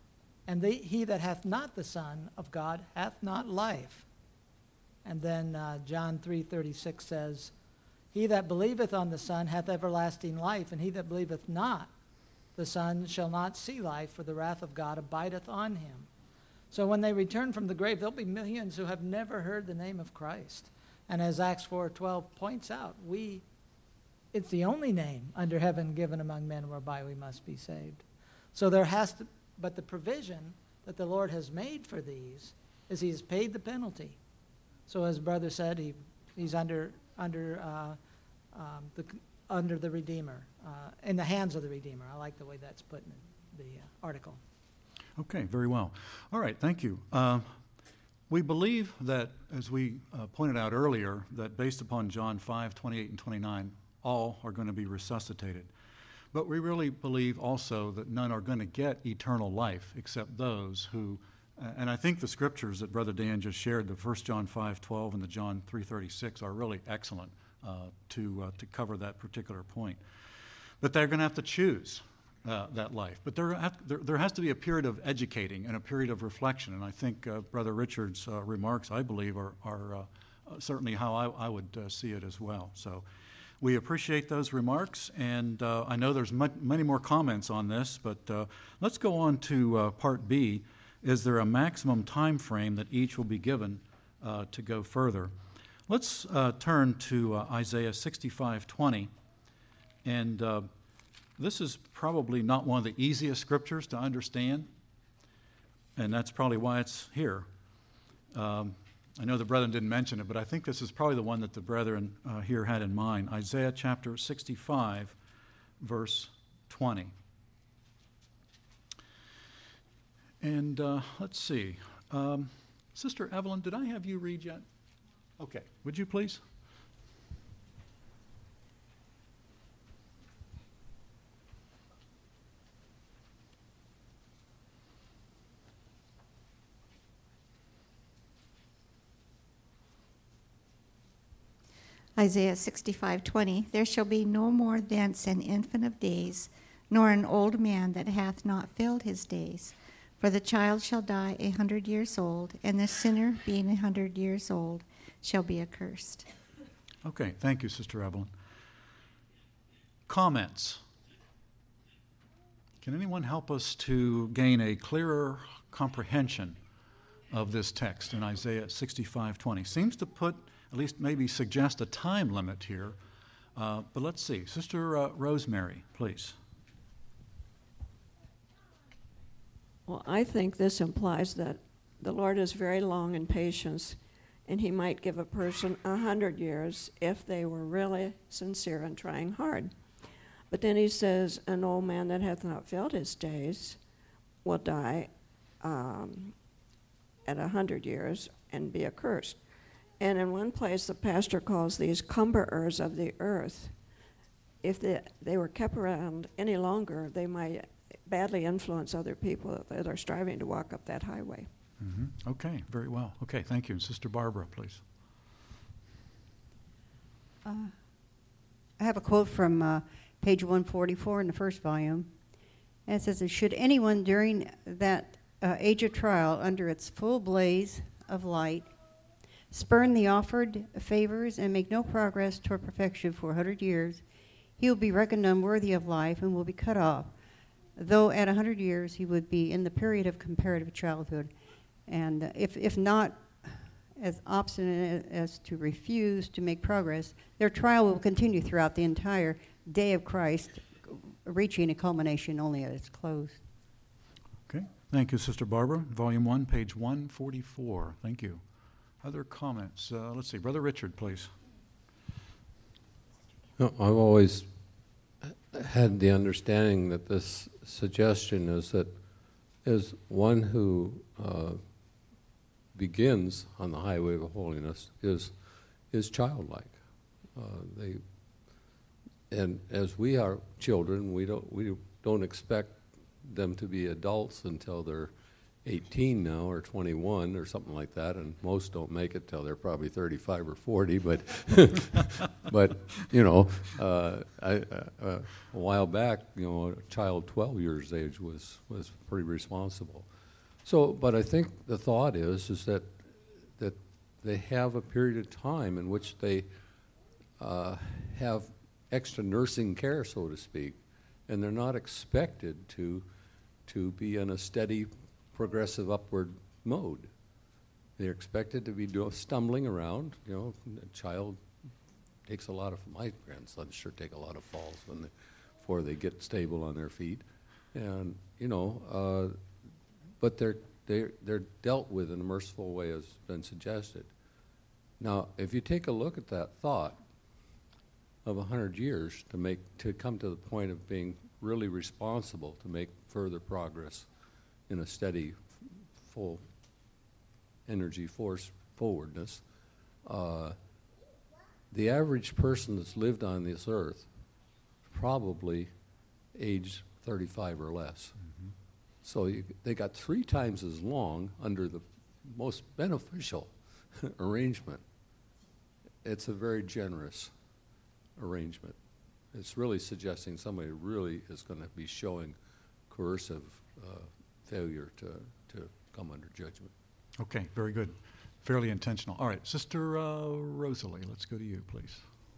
And the, he that hath not the Son of God hath not life. And then uh, John three thirty-six says, he that believeth on the Son hath everlasting life, and he that believeth not the Son shall not see life, for the wrath of God abideth on him. So when they return from the grave, there'll be millions who have never heard the name of Christ. And as Acts four twelve points out, we, it's the only name under heaven given among men whereby we must be saved. So there has to, but the provision that the Lord has made for these is he's paid the penalty. So as brother said, he he's under under uh, um, the under the Redeemer, uh, in the hands of the Redeemer. I like the way that's put in the uh, article. Okay, very well. All right, thank you. Uh, we believe that, as we uh, pointed out earlier, that based upon John five, twenty-eight and twenty-nine, all are going to be resuscitated. But we really believe also that none are going to get eternal life except those who, uh, and I think the scriptures that Brother Dan just shared, the First John five twelve and the John three thirty-six, are really excellent uh, to, uh, to cover that particular point. But they're going to have to choose uh, that life. But there, have, there, there has to be a period of educating and a period of reflection, and I think uh, Brother Richard's uh, remarks, I believe, are, are uh, certainly how I, I would uh, see it as well. So we appreciate those remarks, and uh, I know there's mu- many more comments on this, but uh, let's go on to uh, Part B. Is there a maximum time frame that each will be given uh, to go further? Let's uh, turn to uh, Isaiah sixty-five twenty, and uh, this is probably not one of the easiest scriptures to understand, and that's probably why it's here. Um, I know the brethren didn't mention it, but I think this is probably the one that the brethren uh, here had in mind. Isaiah chapter sixty-five, verse twenty. And uh, let's see. Um, Sister Evelyn, did I have you read yet? Okay. Would you please? Isaiah sixty-five twenty, there shall be no more thence an infant of days, nor an old man that hath not filled his days. For the child shall die a hundred years old, and the sinner, being a hundred years old, shall be accursed. Okay, thank you, Sister Evelyn. Comments? Can anyone help us to gain a clearer comprehension of this text in Isaiah sixty-five twenty? Seems to put, at least maybe suggest a time limit here, uh, but let's see. Sister uh, Rosemary, please. Well, I think this implies that the Lord is very long in patience, and he might give a person a hundred years if they were really sincere and trying hard. But then he says, an old man that hath not filled his days will die um, at a hundred years and be accursed. And in one place, the pastor calls these cumberers of the earth. If they, they were kept around any longer, they might badly influence other people that are striving to walk up that highway. Mm-hmm. Okay, very well. Okay, thank you. Sister Barbara, please. Uh, I have a quote from uh, page one forty-four in the first volume. And it says, should anyone during that uh, age of trial, under its full blaze of light, spurn the offered favors and make no progress toward perfection for a hundred years, he will be reckoned unworthy of life and will be cut off. Though at a hundred years he would be in the period of comparative childhood. And uh, if, if not as obstinate as to refuse to make progress, their trial will continue throughout the entire day of Christ, reaching a culmination only at its close. Okay, thank you, Sister Barbara. Volume one, page one forty-four. Thank you. Other comments? Uh, let's see. Brother Richard, please. No, I've always had the understanding that this suggestion is that is one who uh, begins on the highway of holiness is is childlike. Uh, they and as we are children, we don't we don't expect them to be adults until they're eighteen now or twenty-one or something like that, and most don't make it till they're probably thirty-five or forty. But but you know, uh, I, uh, a while back, you know, a child twelve years age was was pretty responsible. So, but I think the thought is, is that, that they have a period of time in which they uh, have extra nursing care, so to speak, and they're not expected to, to be in a steady, progressive upward mode. They're expected to be do, stumbling around. You know, a child takes a lot of, my grandsons sure take a lot of falls when they, before they get stable on their feet. And, you know, uh, but they're, they're, they're dealt with in a merciful way, as has been suggested. Now, if you take a look at that thought of a hundred years to make, to come to the point of being really responsible to make further progress in a steady, f- full energy force forwardness, uh, the average person that's lived on this earth probably aged thirty-five or less. Mm-hmm. So you, they got three times as long under the most beneficial arrangement. It's a very generous arrangement. It's really suggesting somebody really is going to be showing coercive uh, failure to, to come under judgment. Okay, very good. Fairly intentional. All right, Sister uh, Rosalie, let's go to you, please.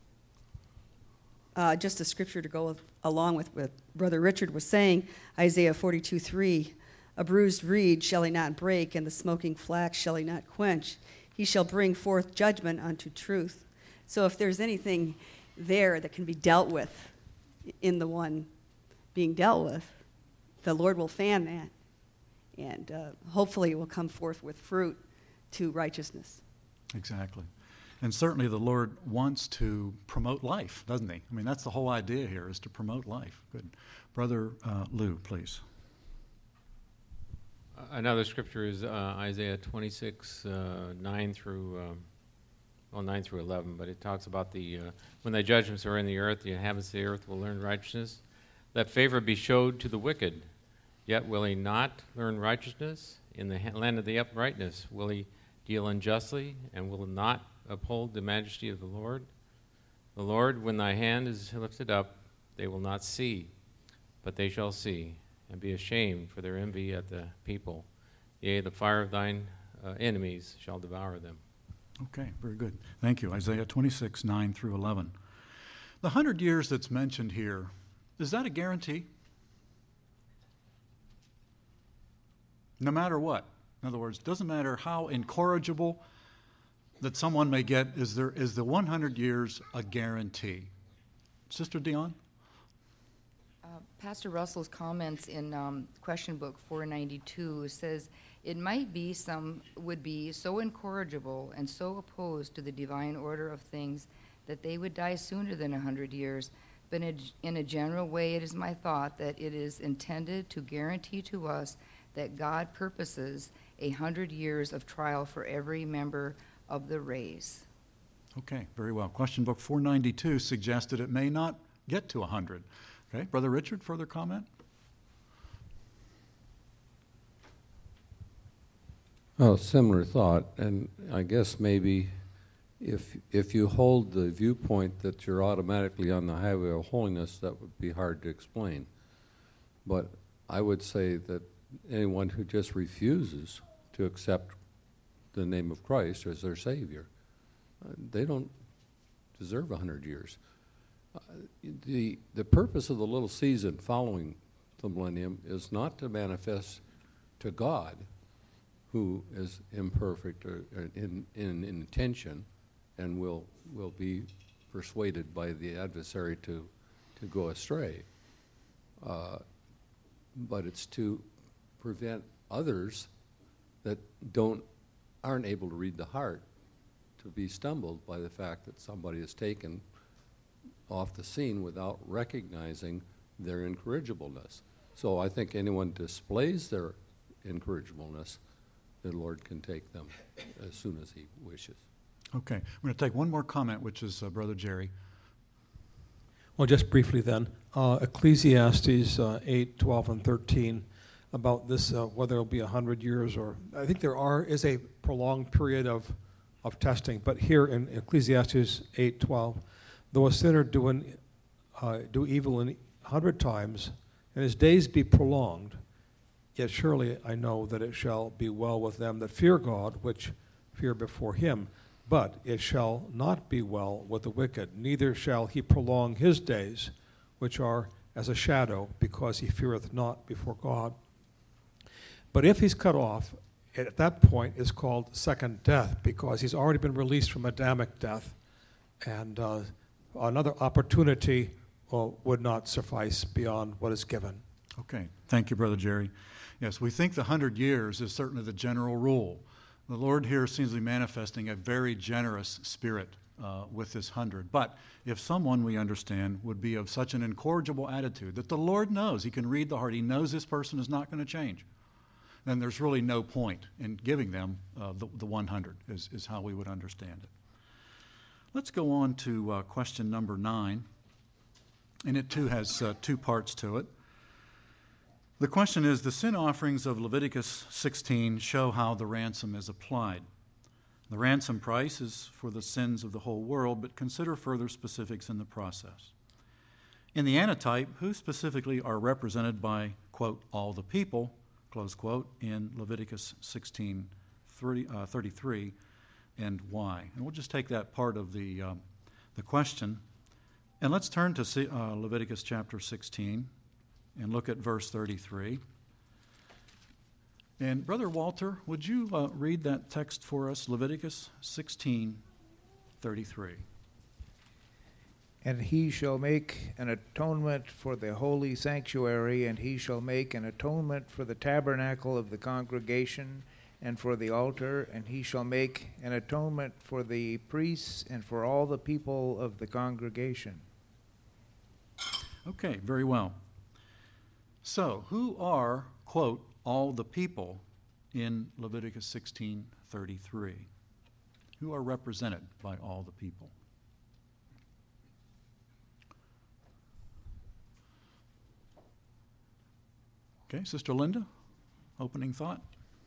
Uh, just a scripture to go with, along with what Brother Richard was saying, Isaiah forty-two three, a bruised reed shall he not break, and the smoking flax shall he not quench. He shall bring forth judgment unto truth. So if there's anything there that can be dealt with in the one being dealt with, the Lord will fan that, and uh, hopefully it will come forth with fruit to righteousness. Exactly. And certainly the Lord wants to promote life, doesn't he? I mean, that's the whole idea here, is to promote life. Good. Brother uh, Lou, please. Uh, another scripture is uh, Isaiah twenty-six, uh, nine through, um, well, nine through eleven, but it talks about the, uh, when thy judgments are in the earth, the inhabitants of the earth will learn righteousness. Let favor be showed to the wicked, yet will he not learn righteousness? In the land of the uprightness will he deal unjustly, and will not uphold the majesty of the Lord? The Lord, when thy hand is lifted up, they will not see, but they shall see, and be ashamed for their envy at the people. Yea, the fire of thine uh, enemies shall devour them. Okay, very good. Thank you. Isaiah twenty-six, nine through eleven. The hundred years that's mentioned here, is that a guarantee? No matter what. In other words, it doesn't matter how incorrigible that someone may get, is there is the one hundred years a guarantee? Sister Dion? Uh, Pastor Russell's comments in um, question book four ninety-two says, it might be some would be so incorrigible and so opposed to the divine order of things that they would die sooner than a hundred years. But in a, in a general way, it is my thought that it is intended to guarantee to us that God purposes a hundred years of trial for every member of the race. Okay, very well. Question book four ninety-two suggested it may not get to one hundred. Okay, Brother Richard, further comment? Oh, similar thought, and I guess maybe if if you hold the viewpoint that you're automatically on the highway of holiness, that would be hard to explain. But I would say that anyone who just refuses to accept the name of Christ as their Savior, uh, they don't deserve a hundred years. Uh, the the purpose of the little season following the millennium is not to manifest to God, who is imperfect or, or in, in in intention, and will will be persuaded by the adversary to to go astray. Uh, but it's to prevent others that don't aren't able to read the heart to be stumbled by the fact that somebody is taken off the scene without recognizing their incorrigibleness. So I think anyone displays their incorrigibleness, the Lord can take them as soon as he wishes. Okay, I'm going to take one more comment, which is uh, Brother Jerry. Well, just briefly then, uh, Ecclesiastes uh, eight, twelve, and thirteen, about this, uh, whether it'll be one hundred years or, I think there are is a prolonged period of, of testing. But here in Ecclesiastes eight, twelve, though a sinner do, an, uh, do evil an hundred times, and his days be prolonged, Yet surely I know that it shall be well with them that fear God, which fear before him. But it shall not be well with the wicked, neither shall he prolong his days, which are as a shadow, because he feareth not before God. But if he's cut off, at that point is called second death, because he's already been released from Adamic death, and uh, another opportunity uh, would not suffice beyond what is given. Okay, thank you, Brother Jerry. Yes, we think the hundred years is certainly the general rule. The Lord here seems to be manifesting a very generous spirit uh, with this hundred. But if someone, we understand, would be of such an incorrigible attitude that the Lord knows, he can read the heart, he knows this person is not going to change, then there's really no point in giving them uh, the, the one hundred, is, is how we would understand it. Let's go on to uh, question number nine, and it too has uh, two parts to it. The question is, the sin offerings of Leviticus sixteen show how the ransom is applied. The ransom price is for the sins of the whole world, but consider further specifics in the process. In the antitype, who specifically are represented by, quote, all the people, close quote, in Leviticus sixteen thirty-three, and why? And we'll just take that part of the, um, the question, and let's turn to uh, Leviticus chapter sixteen and look at verse thirty-three. And Brother Walter, would you uh, read that text for us, Leviticus sixteen thirty-three? And he shall make an atonement for the holy sanctuary, and he shall make an atonement for the tabernacle of the congregation and for the altar, and he shall make an atonement for the priests and for all the people of the congregation. Okay, very well. So, who are, quote, all the people in Leviticus sixteen thirty-three? Who are represented by all the people? Okay, Sister Linda, opening thought.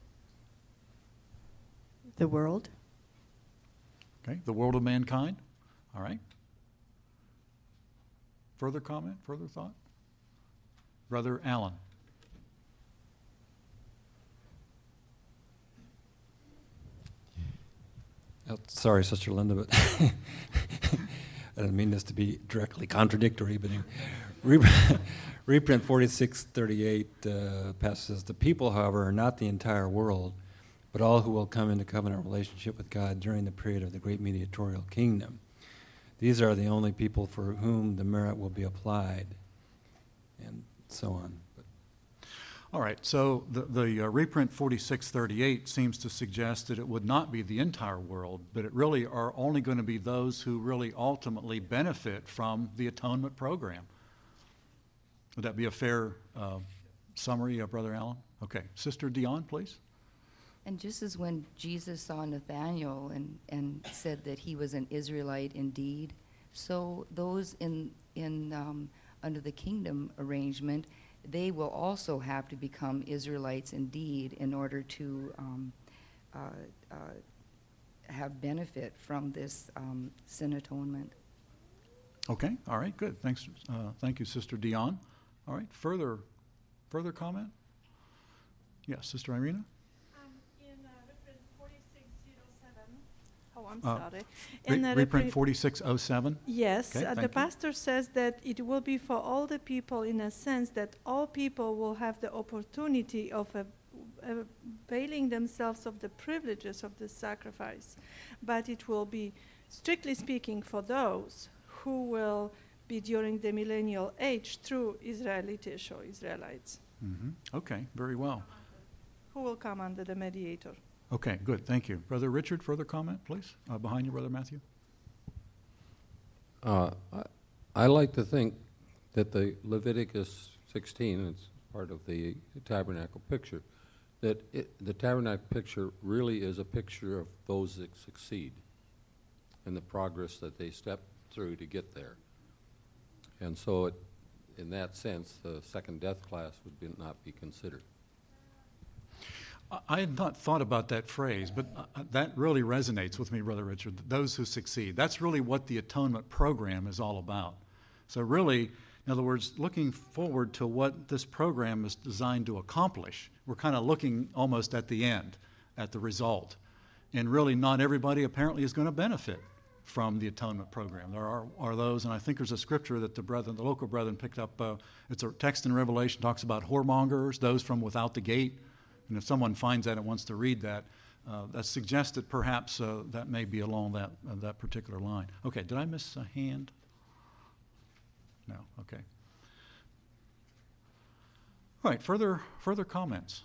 The world. Okay, the world of mankind. All right. Further comment, further thought? Brother Allen. Oh, sorry, Sister Linda, but I didn't mean this to be directly contradictory, but anyway. Reprint forty-six thirty-eight uh, passages, the people, however, are not the entire world, but all who will come into covenant relationship with God during the period of the great mediatorial kingdom. These are the only people for whom the merit will be applied, and so on. But all right, so the, the uh, reprint forty-six thirty-eight seems to suggest that it would not be the entire world, but it really are only going to be those who really ultimately benefit from the atonement program. Would that be a fair uh, summary, uh, Brother Allen? Okay. Sister Dion, please. And just as when Jesus saw Nathanael and, and said that he was an Israelite indeed, so those in, in um, under the kingdom arrangement, they will also have to become Israelites indeed in order to um, uh, uh, have benefit from this um, sin atonement. Okay. All right. Good. Thanks. Uh, thank you, Sister Dion. All right. Further, further comment? Yes, Sister Irina. Um, in uh, reprint forty-six oh seven. Oh, I'm Uh, sorry. Re- In uh, reprint forty-six oh seven. Yes, Okay, uh, the thank you. pastor says that it will be for all the people in a sense that all people will have the opportunity of uh, availing themselves of the privileges of the sacrifice, but it will be, strictly speaking, for those who will be during the millennial age through Israelitish or Israelites, Mm-hmm. Okay. Very well. who will come under the mediator. Okay. Good. Thank you, Brother Richard. Further comment, please. Uh, behind you, Brother Matthew. Uh, I, I like to think that the Leviticus sixteen, it's part of the tabernacle picture, that it, the tabernacle picture really is a picture of those that succeed and the progress that they step through to get there. And so it, in that sense, the second death class would be, not be considered. I- I had not thought about that phrase, but uh, that really resonates with me, Brother Richard. Those who succeed. That's really what the atonement program is all about. So really, In other words, looking forward to what this program is designed to accomplish. We're kind of looking almost at the end, at the result. And really not everybody apparently is going to benefit from the atonement program. There are, are those, and I think there's a scripture that the brethren, the local brethren picked up. Uh, it's a text in Revelation, talks about whoremongers, those from without the gate. And if someone finds that and wants to read that, uh, that suggests that perhaps uh, that may be along that, uh, that particular line. Okay, did I miss a hand? No, okay. All right, further, further comments?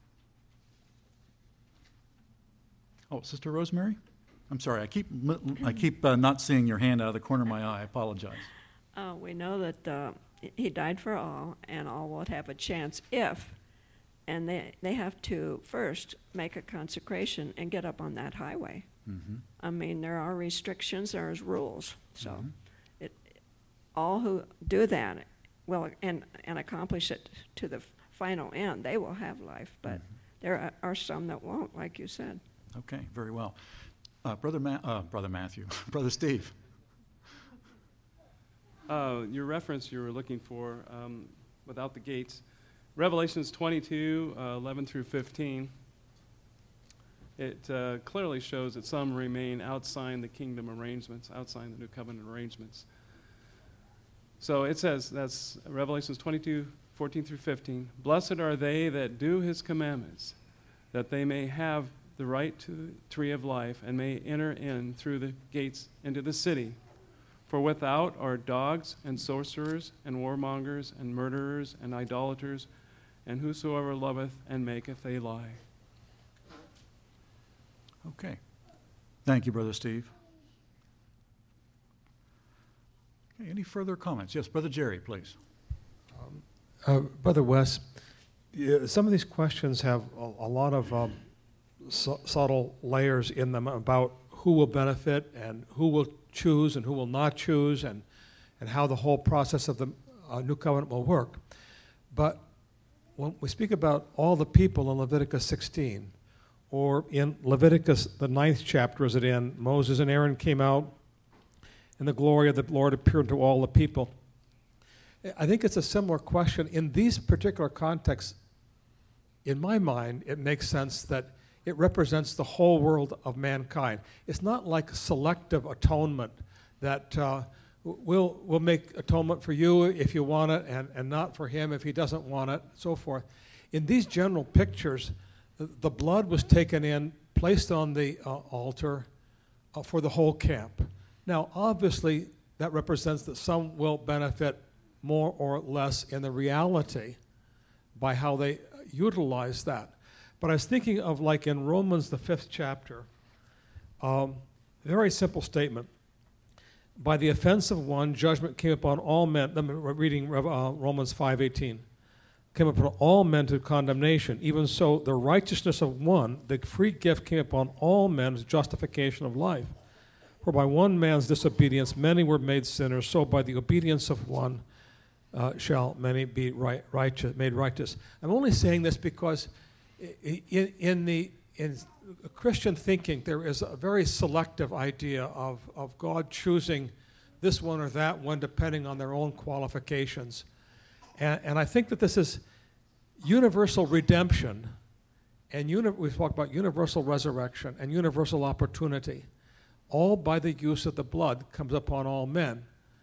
Oh, Sister Rosemary? I'm sorry, I keep I keep uh, not seeing your hand out of the corner of my eye. I apologize. Uh, we know that uh, he died for all, and all will have a chance if, and they, they have to first make a consecration and get up on that highway. Mm-hmm. I mean, there are restrictions, there's rules. So Mm-hmm. it, all who do that will and, and accomplish it to the final end, they will have life. But Mm-hmm. there are, are some that won't, like you said. Okay, very well. Uh, Brother, Ma- uh, Brother Matthew, Brother Steve. Uh, your reference you were looking for, um, without the gates, Revelations twenty-two, uh, eleven through fifteen. It uh, clearly shows that some remain outside the kingdom arrangements, outside the new covenant arrangements. So it says, that's Revelations twenty-two, fourteen through fifteen. Blessed are they that do his commandments, that they may have the right to the tree of life and may enter in through the gates into the city. For without are dogs and sorcerers and warmongers and murderers and idolaters and whosoever loveth and maketh a lie. Okay. Thank you, Brother Steve. Okay, any further comments? Yes, Brother Jerry, please. Um, uh, Brother Wes, yeah, some of these questions have a, a lot of um, su- subtle layers in them about who will benefit and who will choose and who will not choose, and, and how the whole process of the uh, new covenant will work. But when we speak about all the people in Leviticus sixteen, or in Leviticus, the ninth chapter, is it in, Moses and Aaron came out, and the glory of the Lord appeared to all the people. I think it's a similar question. In these particular contexts, in my mind, it makes sense that it represents the whole world of mankind. It's not like selective atonement that uh, we'll, we'll make atonement for you if you want it, and, and not for him if he doesn't want it, so forth. In these general pictures, the, the blood was taken in, placed on the uh, altar uh, for the whole camp. Now, obviously, that represents that some will benefit more or less in the reality by how they utilize that. But I was thinking of, like in Romans, the fifth chapter, um, very simple statement. By the offense of one, judgment came upon all men. I'm reading uh, Romans five eighteen. Came upon all men to condemnation. Even so, the righteousness of one, the free gift, came upon all men as justification of life. For by one man's disobedience, many were made sinners. So by the obedience of one, uh, shall many be right, righteous, made righteous. I'm only saying this because In, in the in Christian thinking, there is a very selective idea of, of God choosing this one or that one depending on their own qualifications. And, and I think that this is universal redemption, and uni- we've talked about universal resurrection and universal opportunity, all by the use of the blood comes upon all men.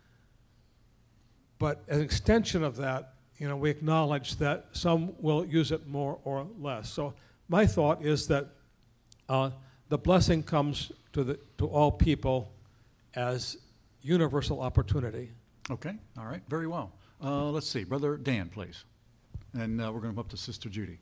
But as an extension of that, you know, we acknowledge that some will use it more or less. So my thought is that uh, the blessing comes to the to all people as universal opportunity. Okay, all right, very well. Uh, let's see, Brother Dan, please. And uh, we're going to go up to Sister Judy.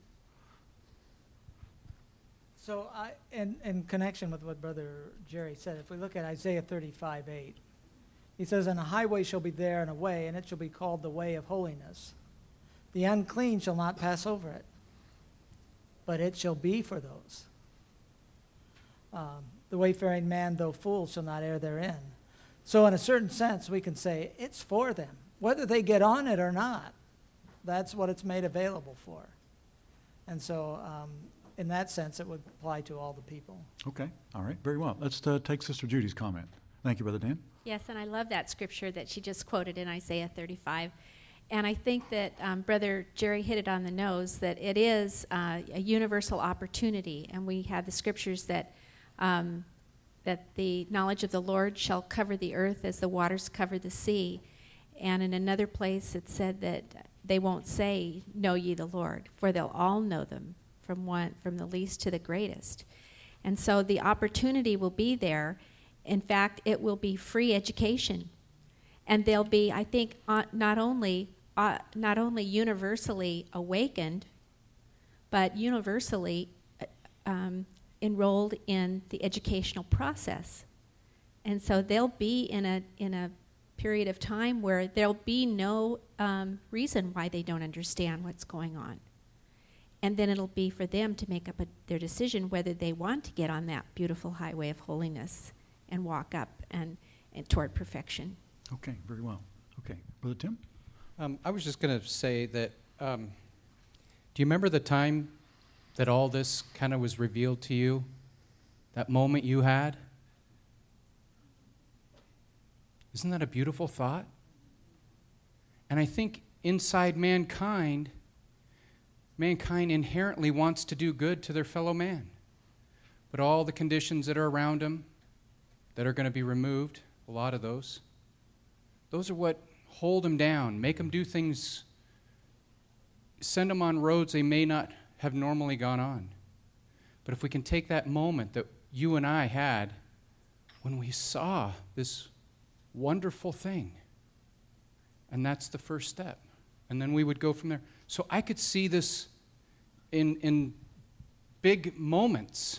So I, in, in connection with what Brother Jerry said, if we look at Isaiah thirty-five eight, he says, "And a highway shall be there and a way, and it shall be called the way of holiness. The unclean shall not pass over it, but it shall be for those. Um, the wayfaring man, though fool, shall not err therein." So in a certain sense, we can say it's for them. Whether they get on it or not, that's what it's made available for. And so um, in that sense, it would apply to all the people. Okay, all right, very well. Let's uh, take Sister Judy's comment. Thank you, Brother Dan. Yes, and I love that scripture that she just quoted in Isaiah thirty-five. And I think that um, Brother Jerry hit it on the nose, that it is uh, a universal opportunity. And we have the scriptures that um, that the knowledge of the Lord shall cover the earth as the waters cover the sea. And in another place it said that they won't say, know ye the Lord, for they'll all know them, from one from the least to the greatest. And so the opportunity will be there. In fact, it will be free education. And they'll be, I think, uh, not only uh, not only universally awakened, but universally uh, um, enrolled in the educational process. And so they'll be in a in a period of time where there'll be no um, reason why they don't understand what's going on. And then it'll be for them to make up a, their decision whether they want to get on that beautiful highway of holiness and walk up and, and toward perfection. Okay, very well. Okay, Brother Tim? Um, I was just going to say that, um, do you remember the time that all this kind of was revealed to you? That moment you had? Isn't that a beautiful thought? And I think inside mankind, mankind inherently wants to do good to their fellow man. But all the conditions that are around them that are going to be removed, a lot of those, those are what hold them down, make them do things, send them on roads they may not have normally gone on. But if we can take that moment that you and I had when we saw this wonderful thing, and that's the first step, and then we would go from there. So I could see this in in big moments,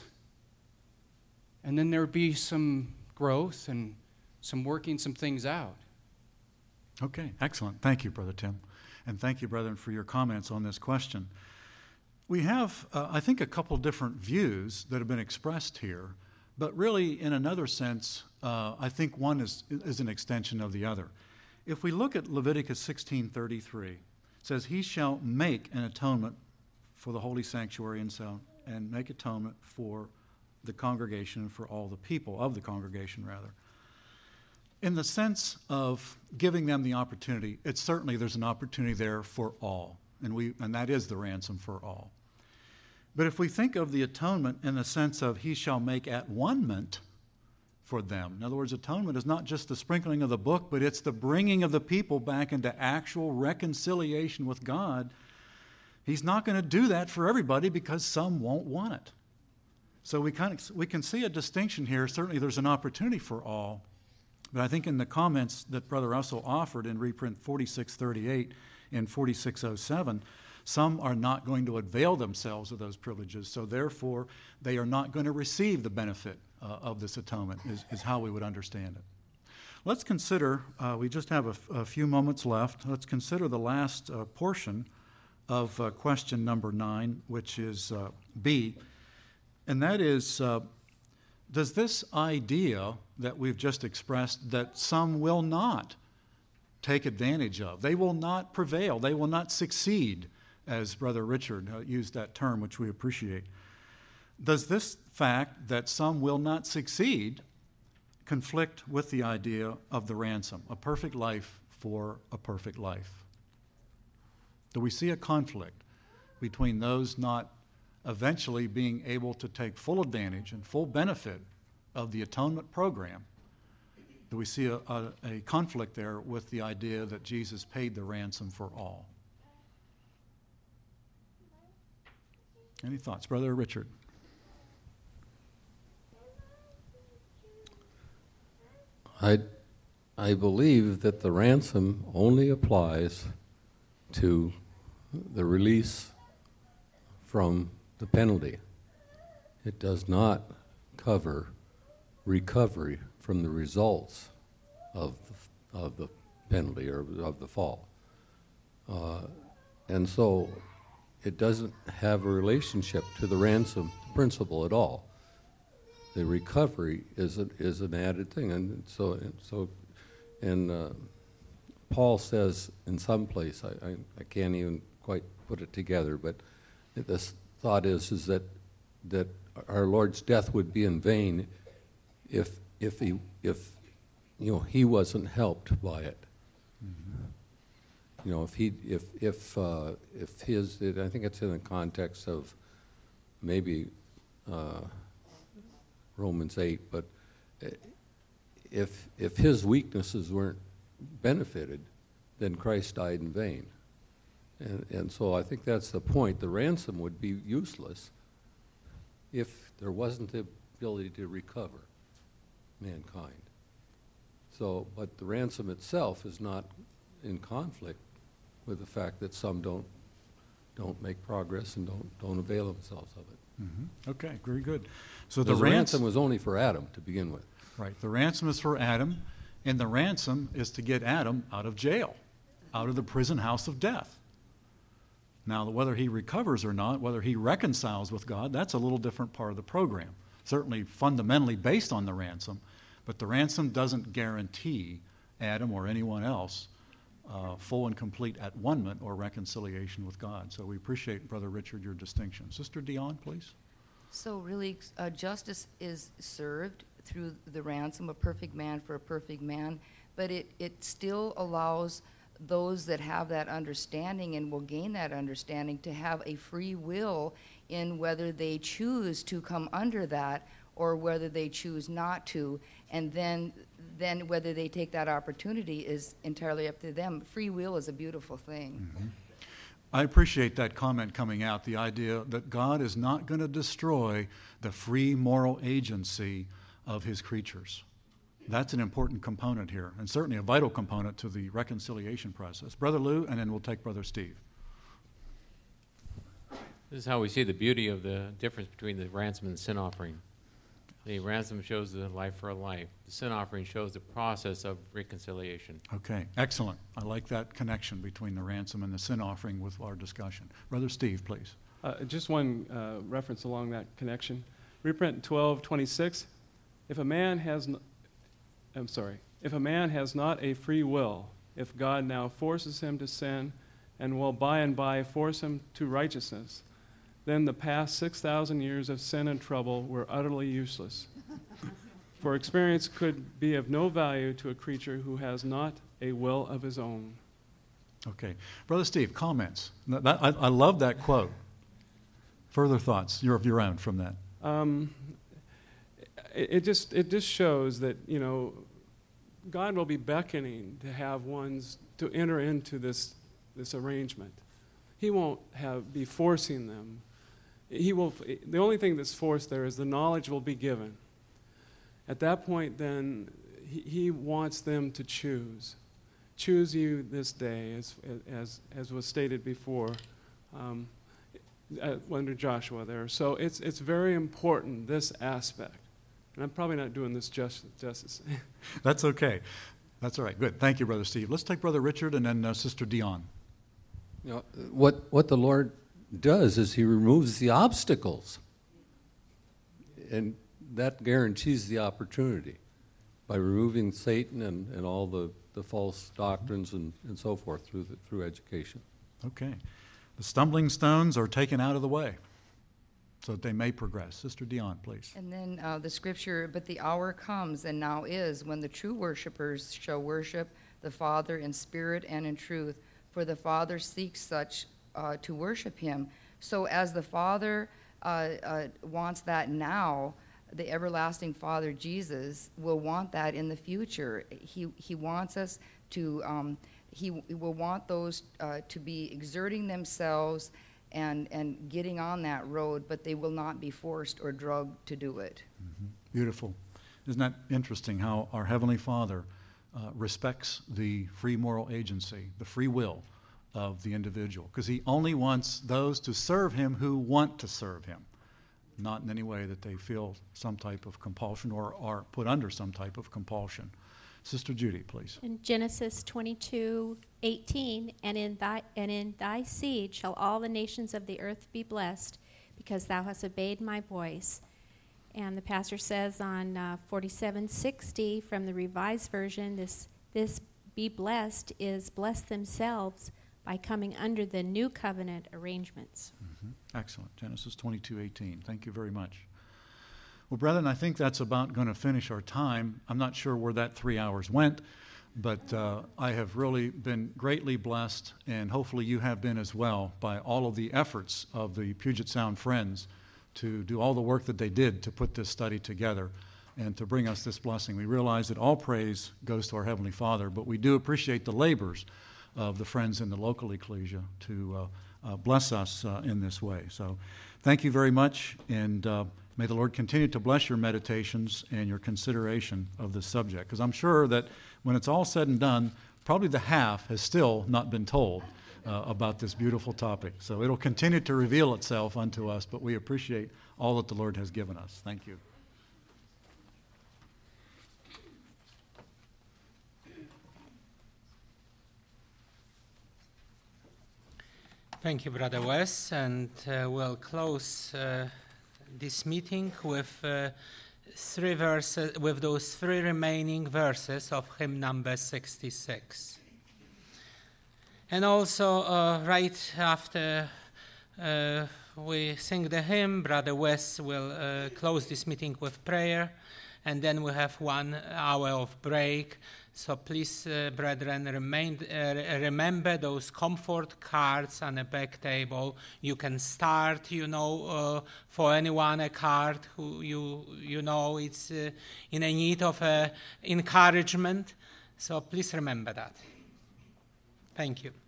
and then there would be some growth and some working some things out. Okay, excellent. Thank you, Brother Tim. And thank you, brethren, for your comments on this question. We have, uh, I think, a couple different views that have been expressed here, but really, in another sense, uh, I think one is, is an extension of the other. If we look at Leviticus sixteen thirty-three, it says, he shall make an atonement for the holy sanctuary and so and make atonement for the congregation and for all the people of the congregation, rather. In the sense of giving them the opportunity, it's certainly there's an opportunity there for all, and we and that is the ransom for all. But if we think of the atonement in the sense of he shall make at-one-ment for them, in other words, atonement is not just the sprinkling of the book, but it's the bringing of the people back into actual reconciliation with God. He's not going to do that for everybody because some won't want it. So we kind of we can see a distinction here. Certainly there's an opportunity for all. But I think in the comments that Brother Russell offered in reprint forty-six thirty-eight and forty-six oh seven, some are not going to avail themselves of those privileges, so therefore they are not going to receive the benefit uh, of this atonement, is, is how we would understand it. Let's consider, uh, we just have a, f- a few moments left, let's consider the last uh, portion of uh, question number nine, which is uh, B, and that is, uh, does this idea that we've just expressed that some will not take advantage of, they will not prevail, they will not succeed, as Brother Richard uh, used that term, which we appreciate, does this fact that some will not succeed conflict with the idea of the ransom, a perfect life for a perfect life? Do we see a conflict between those not eventually being able to take full advantage and full benefit of the atonement program? Do we see a, a, a conflict there with the idea that Jesus paid the ransom for all? Any thoughts? Brother Richard? I, I believe that the ransom only applies to the release from the penalty. It does not cover recovery from the results of the, of the penalty or of the fall. Uh, and so it doesn't have a relationship to the ransom principle at all. The recovery is a, is an added thing, and so and so, and uh, Paul says in some place, I, I, I can't even quite put it together, but this thought is is that that our Lord's death would be in vain if if he if you know, he wasn't helped by it. Mm-hmm. You know, if he, if, if, uh, if his, it, I think it's in the context of maybe uh, Romans eight, but if, if his weaknesses weren't benefited, then Christ died in vain. And, and so I think that's the point. The ransom would be useless if there wasn't the ability to recover mankind. So, but the ransom itself is not in conflict with the fact that some don't don't make progress and don't don't avail themselves of it. Mm-hmm. Okay, very good. So the, the rans- ransom was only for Adam to begin with. Right. The ransom is for Adam, and the ransom is to get Adam out of jail, out of the prison house of death. Now, whether he recovers or not, whether he reconciles with God, that's a little different part of the program. Certainly fundamentally based on the ransom, but the ransom doesn't guarantee Adam or anyone else uh, full and complete at-one-ment or reconciliation with God. So we appreciate, Brother Richard, your distinction. Sister Dion, please. So really, uh, justice is served through the ransom, a perfect man for a perfect man, but it, it still allows those that have that understanding and will gain that understanding to have a free will in whether they choose to come under that or whether they choose not to, and then then whether they take that opportunity is entirely up to them. Free will is a beautiful thing. Mm-hmm. I appreciate that comment coming out, the idea that God is not going to destroy the free moral agency of his creatures. That's an important component here, and certainly a vital component to the reconciliation process. Brother Lou, and then we'll take Brother Steve. This is how we see the beauty of the difference between the ransom and the sin offering. The ransom shows the life for a life. The sin offering shows the process of reconciliation. Okay, excellent. I like that connection between the ransom and the sin offering with our discussion. Brother Steve, please. Uh, just one uh, reference along that connection. Reprint twelve twenty-six. If a man has, n- I'm sorry, if a man has not a free will, if God now forces him to sin and will by and by force him to righteousness, then the past six thousand years of sin and trouble were utterly useless. For experience could be of no value to a creature who has not a will of his own. Okay. Brother Steve, comments? That, that, I, I love that quote. Further thoughts your, of your own from that? Um, it, it just it just shows that, you know, God will be beckoning to have ones to enter into this this arrangement. He won't have be forcing them. He will. The only thing that's forced there is the knowledge will be given. At that point, then, he, he wants them to choose. Choose you this day, as as as was stated before, um, uh, under Joshua there. So it's it's very important, this aspect. And I'm probably not doing this just, justice. That's okay. That's all right. Good. Thank you, Brother Steve. Let's take Brother Richard and then uh, Sister Dion. You know, what what the Lord does is he removes the obstacles, and that guarantees the opportunity by removing Satan and, and all the, the false doctrines and, and so forth through the, through education. Okay. The stumbling stones are taken out of the way so that they may progress. Sister Dion, please. And then uh, the scripture, but the hour comes and now is when the true worshipers shall worship the Father in spirit and in truth, for the Father seeks such uh, to worship him. So as the Father uh, uh, wants that now, the everlasting Father Jesus will want that in the future. He he wants us to, um, he, he will want those uh, to be exerting themselves and, and getting on that road, but they will not be forced or drugged to do it. Mm-hmm. Beautiful. Isn't that interesting how our Heavenly Father uh, respects the free moral agency, the free will of the individual, because he only wants those to serve him who want to serve him, not in any way that they feel some type of compulsion or are put under some type of compulsion. Sister Judy, please. In Genesis twenty-two eighteen, and in thy and in thy seed shall all the nations of the earth be blessed, because thou hast obeyed my voice. And the pastor says on uh, forty-seven sixty from the Revised Version, this this be blessed is bless themselves by coming under the new covenant arrangements. Mm-hmm. Excellent. Genesis twenty-two eighteen. Thank you very much. Well, brethren, I think that's about going to finish our time. I'm not sure where that three hours went, but uh, I have really been greatly blessed, and hopefully you have been as well, by all of the efforts of the Puget Sound Friends to do all the work that they did to put this study together and to bring us this blessing. We realize that all praise goes to our Heavenly Father, but we do appreciate the labors of the friends in the local ecclesia to uh, uh, bless us uh, in this way. So thank you very much, and uh, may the Lord continue to bless your meditations and your consideration of this subject, because I'm sure that when it's all said and done, probably the half has still not been told uh, about this beautiful topic. So it'll continue to reveal itself unto us, but we appreciate all that the Lord has given us. Thank you. Thank you, Brother Wes, and uh, we'll close uh, this meeting with uh, three verses, with those three remaining verses of hymn number sixty-six. And also, uh, right after uh, we sing the hymn, Brother Wes will uh, close this meeting with prayer, and then we have one hour of break. So please, uh, brethren, remain, uh, remember those comfort cards on the back table. You can start, you know, uh, for anyone a card who you you know it's uh, in a need of uh, encouragement. So please remember that. Thank you.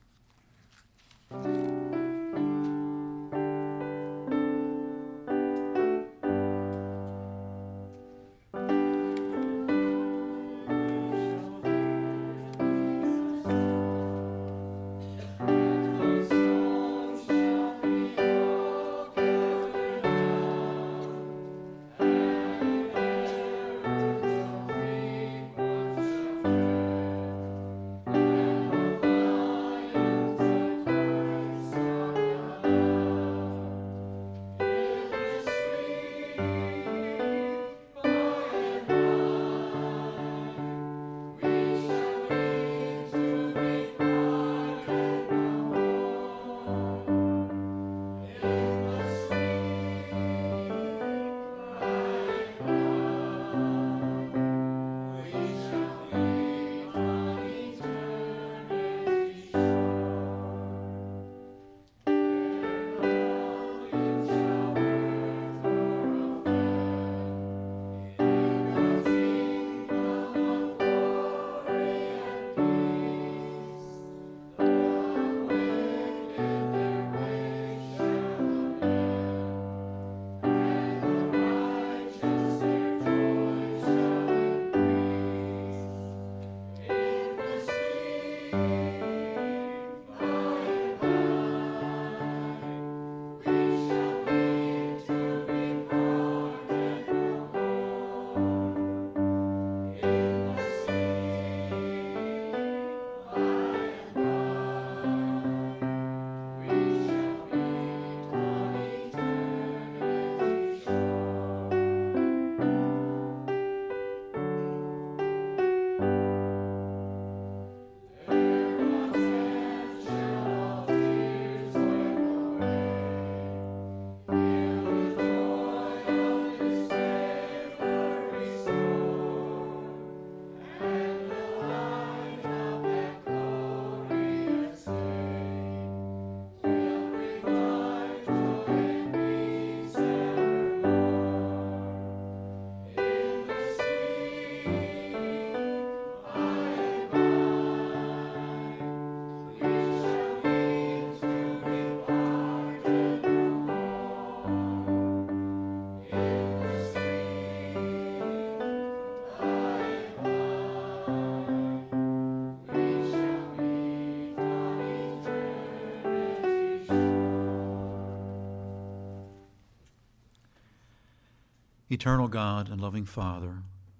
Eternal God and loving Father,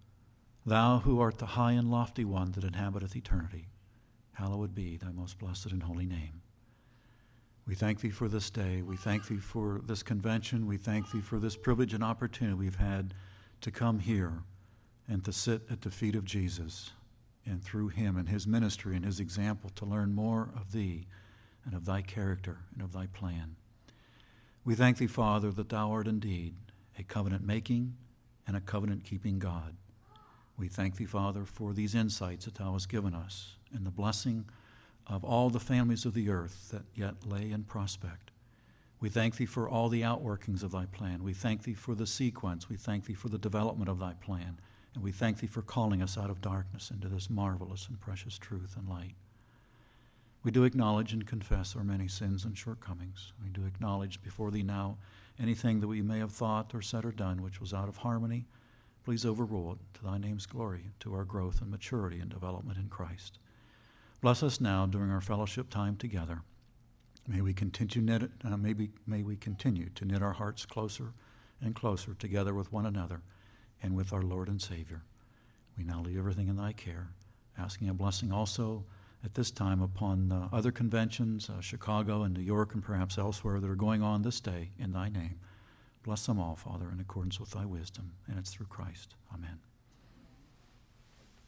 Thou who art the high and lofty one that inhabiteth eternity, hallowed be Thy most blessed and holy name. We thank Thee for this day. We thank Thee for this convention. We thank Thee for this privilege and opportunity we've had to come here and to sit at the feet of Jesus, and through Him and His ministry and His example to learn more of Thee and of Thy character and of Thy plan. We thank Thee, Father, that Thou art indeed a covenant-making and a covenant-keeping God. We thank thee, Father, for these insights that thou hast given us and the blessing of all the families of the earth that yet lay in prospect. We thank thee for all the outworkings of thy plan. We thank thee for the sequence. We thank thee for the development of thy plan. And we thank thee for calling us out of darkness into this marvelous and precious truth and light. We do acknowledge and confess our many sins and shortcomings. We do acknowledge before thee now anything that we may have thought or said or done which was out of harmony. Please overrule it to thy name's glory, to our growth and maturity and development in Christ. Bless us now during our fellowship time together. May we continue, knit, uh, may, we, may we continue to knit our hearts closer and closer together with one another and with our Lord and Savior. We now leave everything in thy care, asking a blessing also at this time upon uh, other conventions, uh, Chicago and New York and perhaps elsewhere that are going on this day in thy name. Bless them all, Father, in accordance with thy wisdom, and it's through Christ. Amen.